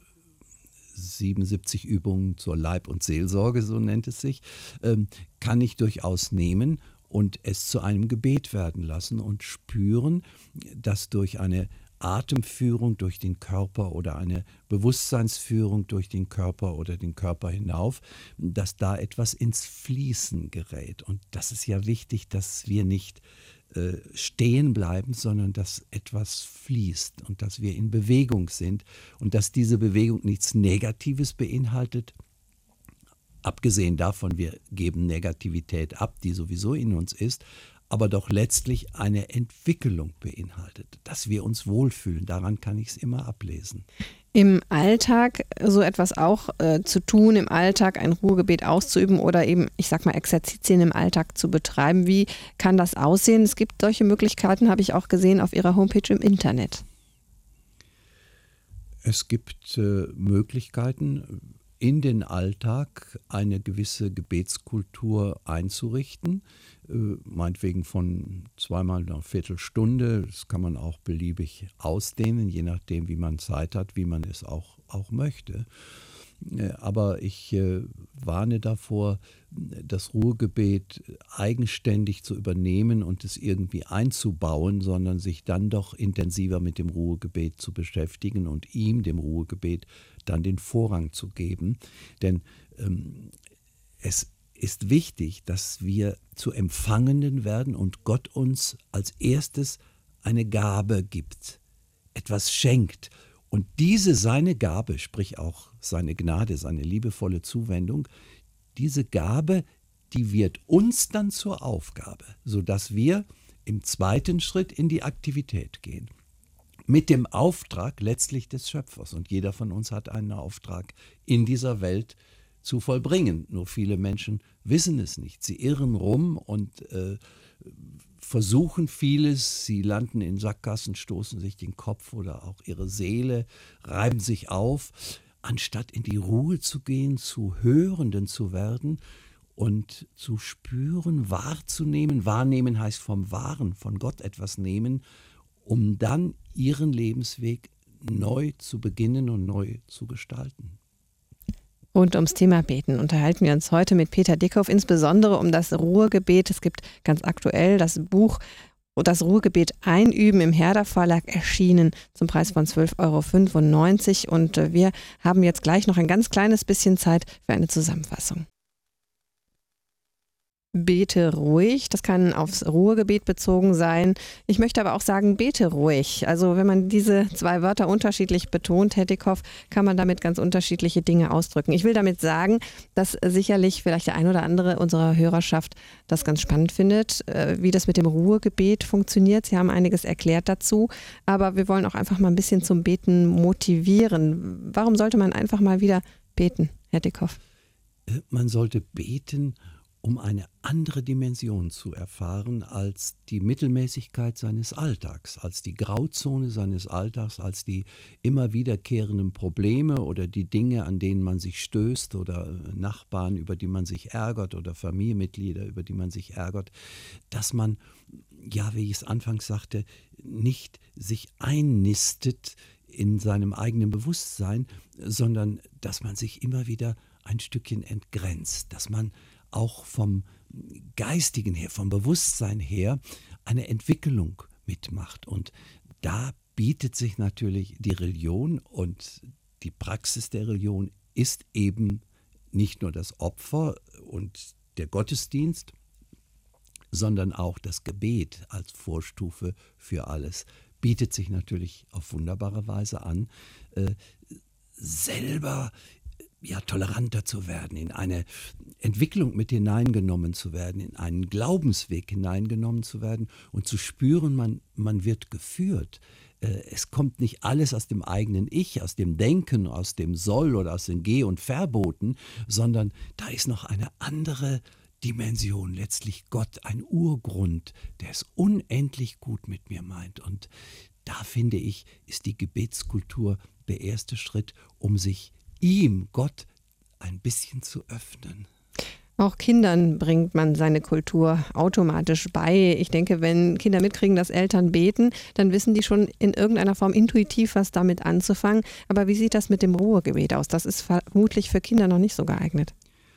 Speaker 3: 77 Übungen zur Leib- und Seelsorge, so nennt es sich, kann ich durchaus nehmen und es zu einem Gebet werden lassen und spüren, dass durch eine Atemführung durch den Körper oder eine Bewusstseinsführung durch den Körper oder den Körper hinauf, dass da etwas ins Fließen gerät. Und das ist ja wichtig, dass wir nicht stehen bleiben, sondern dass etwas fließt und dass wir in Bewegung sind und dass diese Bewegung nichts Negatives beinhaltet. Abgesehen davon, wir geben Negativität ab, die sowieso in uns ist, aber doch letztlich eine Entwicklung beinhaltet, dass wir uns wohlfühlen. Daran kann ich es immer ablesen.
Speaker 2: Im Alltag so etwas auch zu tun, im Alltag ein Ruhegebet auszuüben oder eben, ich sag mal, Exerzitien im Alltag zu betreiben. Wie kann das aussehen? Es gibt solche Möglichkeiten, habe ich auch gesehen, auf Ihrer Homepage im Internet.
Speaker 3: Es gibt Möglichkeiten, in den Alltag eine gewisse Gebetskultur einzurichten, meinetwegen von zweimal einer Viertelstunde. Das kann man auch beliebig ausdehnen, je nachdem, wie man Zeit hat, wie man es auch möchte. Aber ich warne davor, das Ruhegebet eigenständig zu übernehmen und es irgendwie einzubauen, sondern sich dann doch intensiver mit dem Ruhegebet zu beschäftigen und ihm, dem Ruhegebet, dann den Vorrang zu geben. Denn es ist wichtig, dass wir zu Empfangenden werden und Gott uns als erstes eine Gabe gibt, etwas schenkt. Und diese seine Gabe, sprich auch seine Gnade, seine liebevolle Zuwendung, diese Gabe, die wird uns dann zur Aufgabe, sodass wir im zweiten Schritt in die Aktivität gehen. Mit dem Auftrag letztlich des Schöpfers. Und jeder von uns hat einen Auftrag in dieser Welt zu vollbringen. Nur viele Menschen wissen es nicht. Sie irren rum und versuchen vieles. Sie landen in Sackgassen, stoßen sich den Kopf oder auch ihre Seele, reiben sich auf, anstatt in die Ruhe zu gehen, zu Hörenden zu werden und zu spüren, wahrzunehmen. Wahrnehmen heißt vom Wahren, von Gott etwas nehmen, um dann ihren Lebensweg neu zu beginnen und neu zu gestalten.
Speaker 2: Rund ums Thema Beten unterhalten wir uns heute mit Peter Dickhoff, insbesondere um das Ruhegebet. Es gibt ganz aktuell das Buch Das Ruhegebet einüben im Herder Verlag erschienen zum Preis von 12,95 € und wir haben jetzt gleich noch ein ganz kleines bisschen Zeit für eine Zusammenfassung. Bete ruhig, das kann aufs Ruhegebet bezogen sein. Ich möchte aber auch sagen, bete ruhig. Also wenn man diese zwei Wörter unterschiedlich betont, Herr Dickhoff, kann man damit ganz unterschiedliche Dinge ausdrücken. Ich will damit sagen, dass sicherlich vielleicht der ein oder andere unserer Hörerschaft das ganz spannend findet, wie das mit dem Ruhegebet funktioniert. Sie haben einiges erklärt dazu, aber wir wollen auch einfach mal ein bisschen zum Beten motivieren. Warum sollte man einfach mal wieder beten, Herr Dickhoff?
Speaker 3: Man sollte beten, um eine andere Dimension zu erfahren als die Mittelmäßigkeit seines Alltags, als die Grauzone seines Alltags, als die immer wiederkehrenden Probleme oder die Dinge, an denen man sich stößt oder Nachbarn, über die man sich ärgert oder Familienmitglieder, über die man sich ärgert, dass man, ja, wie ich es anfangs sagte, nicht sich einnistet in seinem eigenen Bewusstsein, sondern dass man sich immer wieder ein Stückchen entgrenzt, dass man auch vom Geistigen her, vom Bewusstsein her eine Entwicklung mitmacht. Und da bietet sich natürlich die Religion und die Praxis der Religion ist eben nicht nur das Opfer und der Gottesdienst, sondern auch das Gebet als Vorstufe für alles, bietet sich natürlich auf wunderbare Weise an, selber toleranter zu werden, in eine Entwicklung mit hineingenommen zu werden, in einen Glaubensweg hineingenommen zu werden und zu spüren, man wird geführt. Es kommt nicht alles aus dem eigenen Ich, aus dem Denken, aus dem Soll oder aus den Geh- und Verboten, sondern da ist noch eine andere Dimension, letztlich Gott, ein Urgrund, der es unendlich gut mit mir meint. Und da finde ich, ist die Gebetskultur der erste Schritt, um sich ihm, Gott, ein bisschen zu öffnen.
Speaker 2: Auch Kindern bringt man seine Kultur automatisch bei. Ich denke, wenn Kinder mitkriegen, dass Eltern beten, dann wissen die schon in irgendeiner Form intuitiv, was damit anzufangen. Aber wie sieht das mit dem Ruhegebet aus? Das ist vermutlich für Kinder noch nicht so geeignet.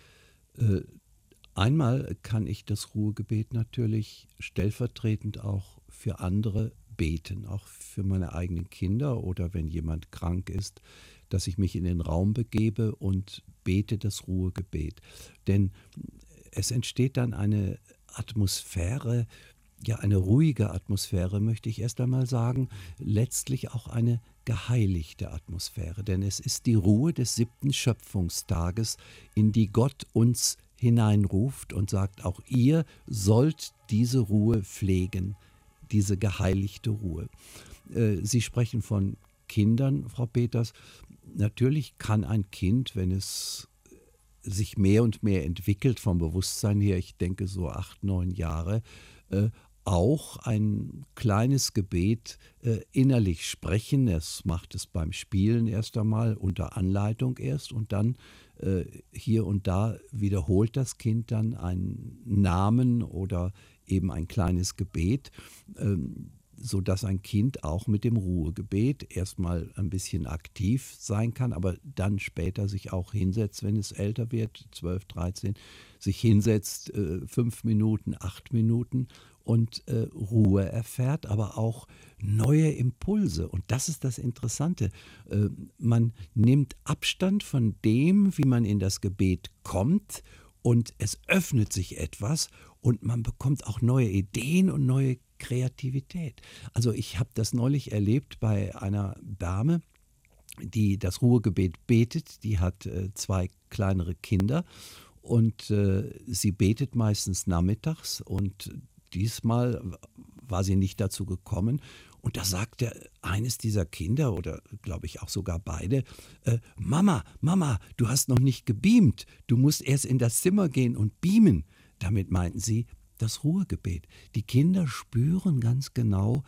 Speaker 3: Einmal kann ich das Ruhegebet natürlich stellvertretend auch für andere beten, auch für meine eigenen Kinder oder wenn jemand krank ist, dass ich mich in den Raum begebe und bete das Ruhegebet. Denn es entsteht dann eine Atmosphäre, ja, eine ruhige Atmosphäre, möchte ich erst einmal sagen, letztlich auch eine geheiligte Atmosphäre. Denn es ist die Ruhe des 7. Schöpfungstages, in die Gott uns hineinruft und sagt, auch ihr sollt diese Ruhe pflegen, diese geheiligte Ruhe. Sie sprechen von Kindern, Frau Peters. Natürlich kann ein Kind, wenn es sich mehr und mehr entwickelt vom Bewusstsein her, ich denke so 8, 9 Jahre, auch ein kleines Gebet innerlich sprechen. Es macht es beim Spielen erst einmal unter Anleitung erst und dann hier und da wiederholt das Kind dann einen Namen oder eben ein kleines Gebet. sodass ein Kind auch mit dem Ruhegebet erstmal ein bisschen aktiv sein kann, aber dann später sich auch hinsetzt, wenn es älter wird, 12, 13, sich hinsetzt, 5 Minuten, 8 Minuten und Ruhe erfährt, aber auch neue Impulse. Und das ist das Interessante. Man nimmt Abstand von dem, wie man in das Gebet kommt, und es öffnet sich etwas und man bekommt auch neue Ideen und neue Kreativität. Also ich habe das neulich erlebt bei einer Dame, die das Ruhegebet betet. Die hat 2 kleinere Kinder und sie betet meistens nachmittags, und diesmal war sie nicht dazu gekommen. Und da sagte eines dieser Kinder, oder glaube ich auch sogar beide, Mama, du hast noch nicht gebeamt. Du musst erst in das Zimmer gehen und beamen. Damit meinten sie das Ruhegebet. Die Kinder spüren ganz genau,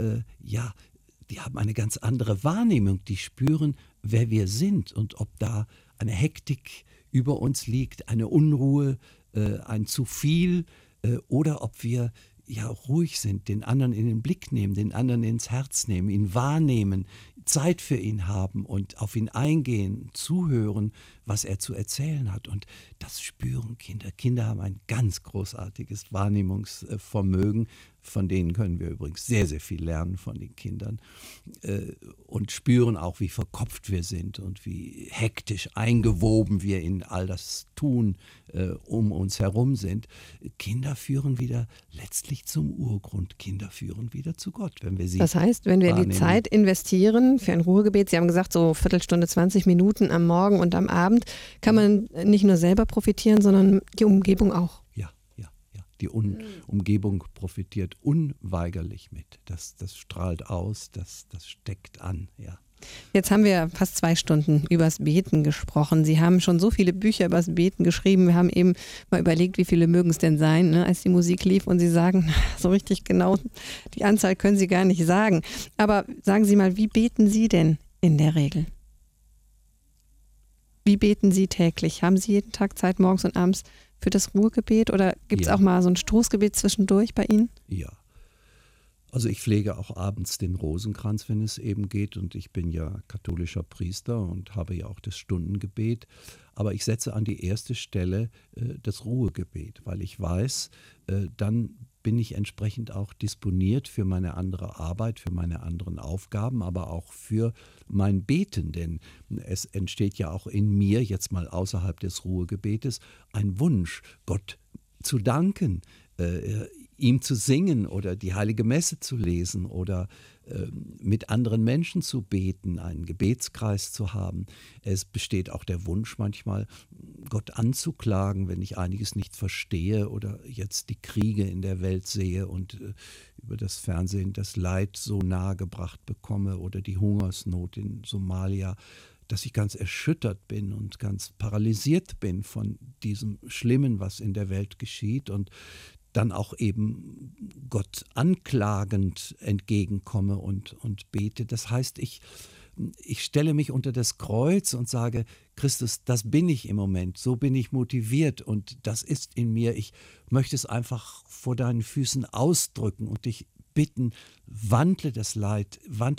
Speaker 3: die haben eine ganz andere Wahrnehmung. Die spüren, wer wir sind und ob da eine Hektik über uns liegt, eine Unruhe, ein zu viel, oder ob wir ruhig sind, den anderen in den Blick nehmen, den anderen ins Herz nehmen, ihn wahrnehmen, Zeit für ihn haben und auf ihn eingehen, zuhören, was er zu erzählen hat. Und das spüren Kinder. Kinder haben ein ganz großartiges Wahrnehmungsvermögen. Von denen können wir übrigens sehr, sehr viel lernen, von den Kindern. Und spüren auch, wie verkopft wir sind und wie hektisch eingewoben wir in all das Tun um uns herum sind. Kinder führen wieder letztlich zum Urgrund. Kinder führen wieder zu Gott, wenn wir sie
Speaker 2: Das heißt, wenn wir
Speaker 3: wahrnehmen.
Speaker 2: die Zeit investieren für ein Ruhegebet, Sie haben gesagt, so Viertelstunde, 20 Minuten am Morgen und am Abend, kann man nicht nur selber profitieren, sondern die Umgebung auch.
Speaker 3: Die Umgebung profitiert unweigerlich mit. Das strahlt aus, das steckt an, ja.
Speaker 2: Jetzt haben wir fast 2 Stunden übers Beten gesprochen. Sie haben schon so viele Bücher übers Beten geschrieben. Wir haben eben mal überlegt, wie viele mögen es denn sein, ne, als die Musik lief. Und Sie sagen, so richtig genau die Anzahl können Sie gar nicht sagen. Aber sagen Sie mal, wie beten Sie denn in der Regel? Wie beten Sie täglich? Haben Sie jeden Tag Zeit, morgens und abends, für das Ruhegebet? Oder gibt es auch mal so ein Stoßgebet zwischendurch bei Ihnen?
Speaker 3: Ja. Also ich pflege auch abends den Rosenkranz, wenn es eben geht. Und ich bin ja katholischer Priester und habe ja auch das Stundengebet. Aber ich setze an die erste Stelle das Ruhegebet, weil ich weiß, dann bin ich entsprechend auch disponiert für meine andere Arbeit, für meine anderen Aufgaben, aber auch für mein Beten. Denn es entsteht ja auch in mir, jetzt mal außerhalb des Ruhegebetes, ein Wunsch, Gott zu danken, ihm zu singen oder die Heilige Messe zu lesen oder mit anderen Menschen zu beten, einen Gebetskreis zu haben. Es besteht auch der Wunsch manchmal, Gott anzuklagen, wenn ich einiges nicht verstehe oder jetzt die Kriege in der Welt sehe und über das Fernsehen das Leid so nahe gebracht bekomme oder die Hungersnot in Somalia, dass ich ganz erschüttert bin und ganz paralysiert bin von diesem Schlimmen, was in der Welt geschieht, und dann auch eben Gott anklagend entgegenkomme und bete. Das heißt, ich stelle mich unter das Kreuz und sage, Christus, das bin ich im Moment, so bin ich motiviert und das ist in mir. Ich möchte es einfach vor deinen Füßen ausdrücken und dich bitten, wandle das Leid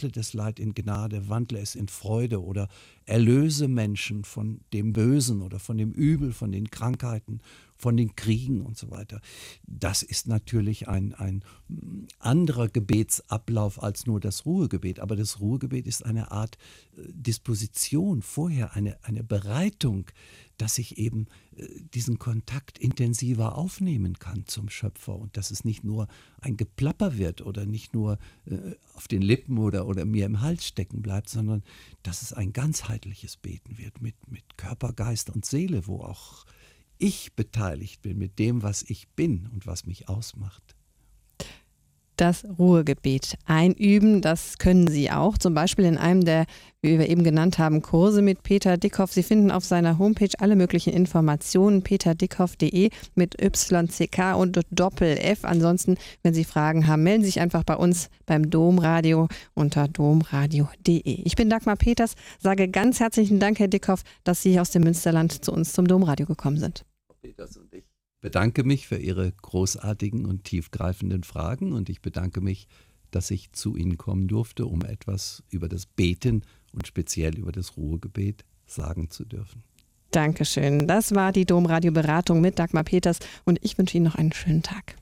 Speaker 3: in Gnade, wandle es in Freude oder erlöse Menschen von dem Bösen oder von dem Übel, von den Krankheiten, von den Kriegen und so weiter. Das ist natürlich ein anderer Gebetsablauf als nur das Ruhegebet, aber das Ruhegebet ist eine Art Disposition vorher, eine Bereitung, dass ich eben diesen Kontakt intensiver aufnehmen kann zum Schöpfer und dass es nicht nur ein Geplapper wird oder nicht nur auf den Lippen oder mir im Hals stecken bleibt, sondern dass es ein ganzheitliches Beten wird mit Körper, Geist und Seele, wo auch ich beteiligt bin mit dem, was ich bin und was mich ausmacht.
Speaker 2: Das Ruhegebet einüben, das können Sie auch, zum Beispiel in einem der, wie wir eben genannt haben, Kurse mit Peter Dickhoff. Sie finden auf seiner Homepage alle möglichen Informationen, peterdickhoff.de mit YCK und Doppel-F. Ansonsten, wenn Sie Fragen haben, melden Sie sich einfach bei uns beim Domradio unter domradio.de. Ich bin Dagmar Peters, sage ganz herzlichen Dank, Herr Dickhoff, dass Sie aus dem Münsterland zu uns zum Domradio gekommen sind.
Speaker 3: Peters und ich bedanke mich für Ihre großartigen und tiefgreifenden Fragen und ich bedanke mich, dass ich zu Ihnen kommen durfte, um etwas über das Beten und speziell über das Ruhegebet sagen zu dürfen.
Speaker 2: Dankeschön. Das war die Domradio-Beratung mit Dagmar Peters und ich wünsche Ihnen noch einen schönen Tag.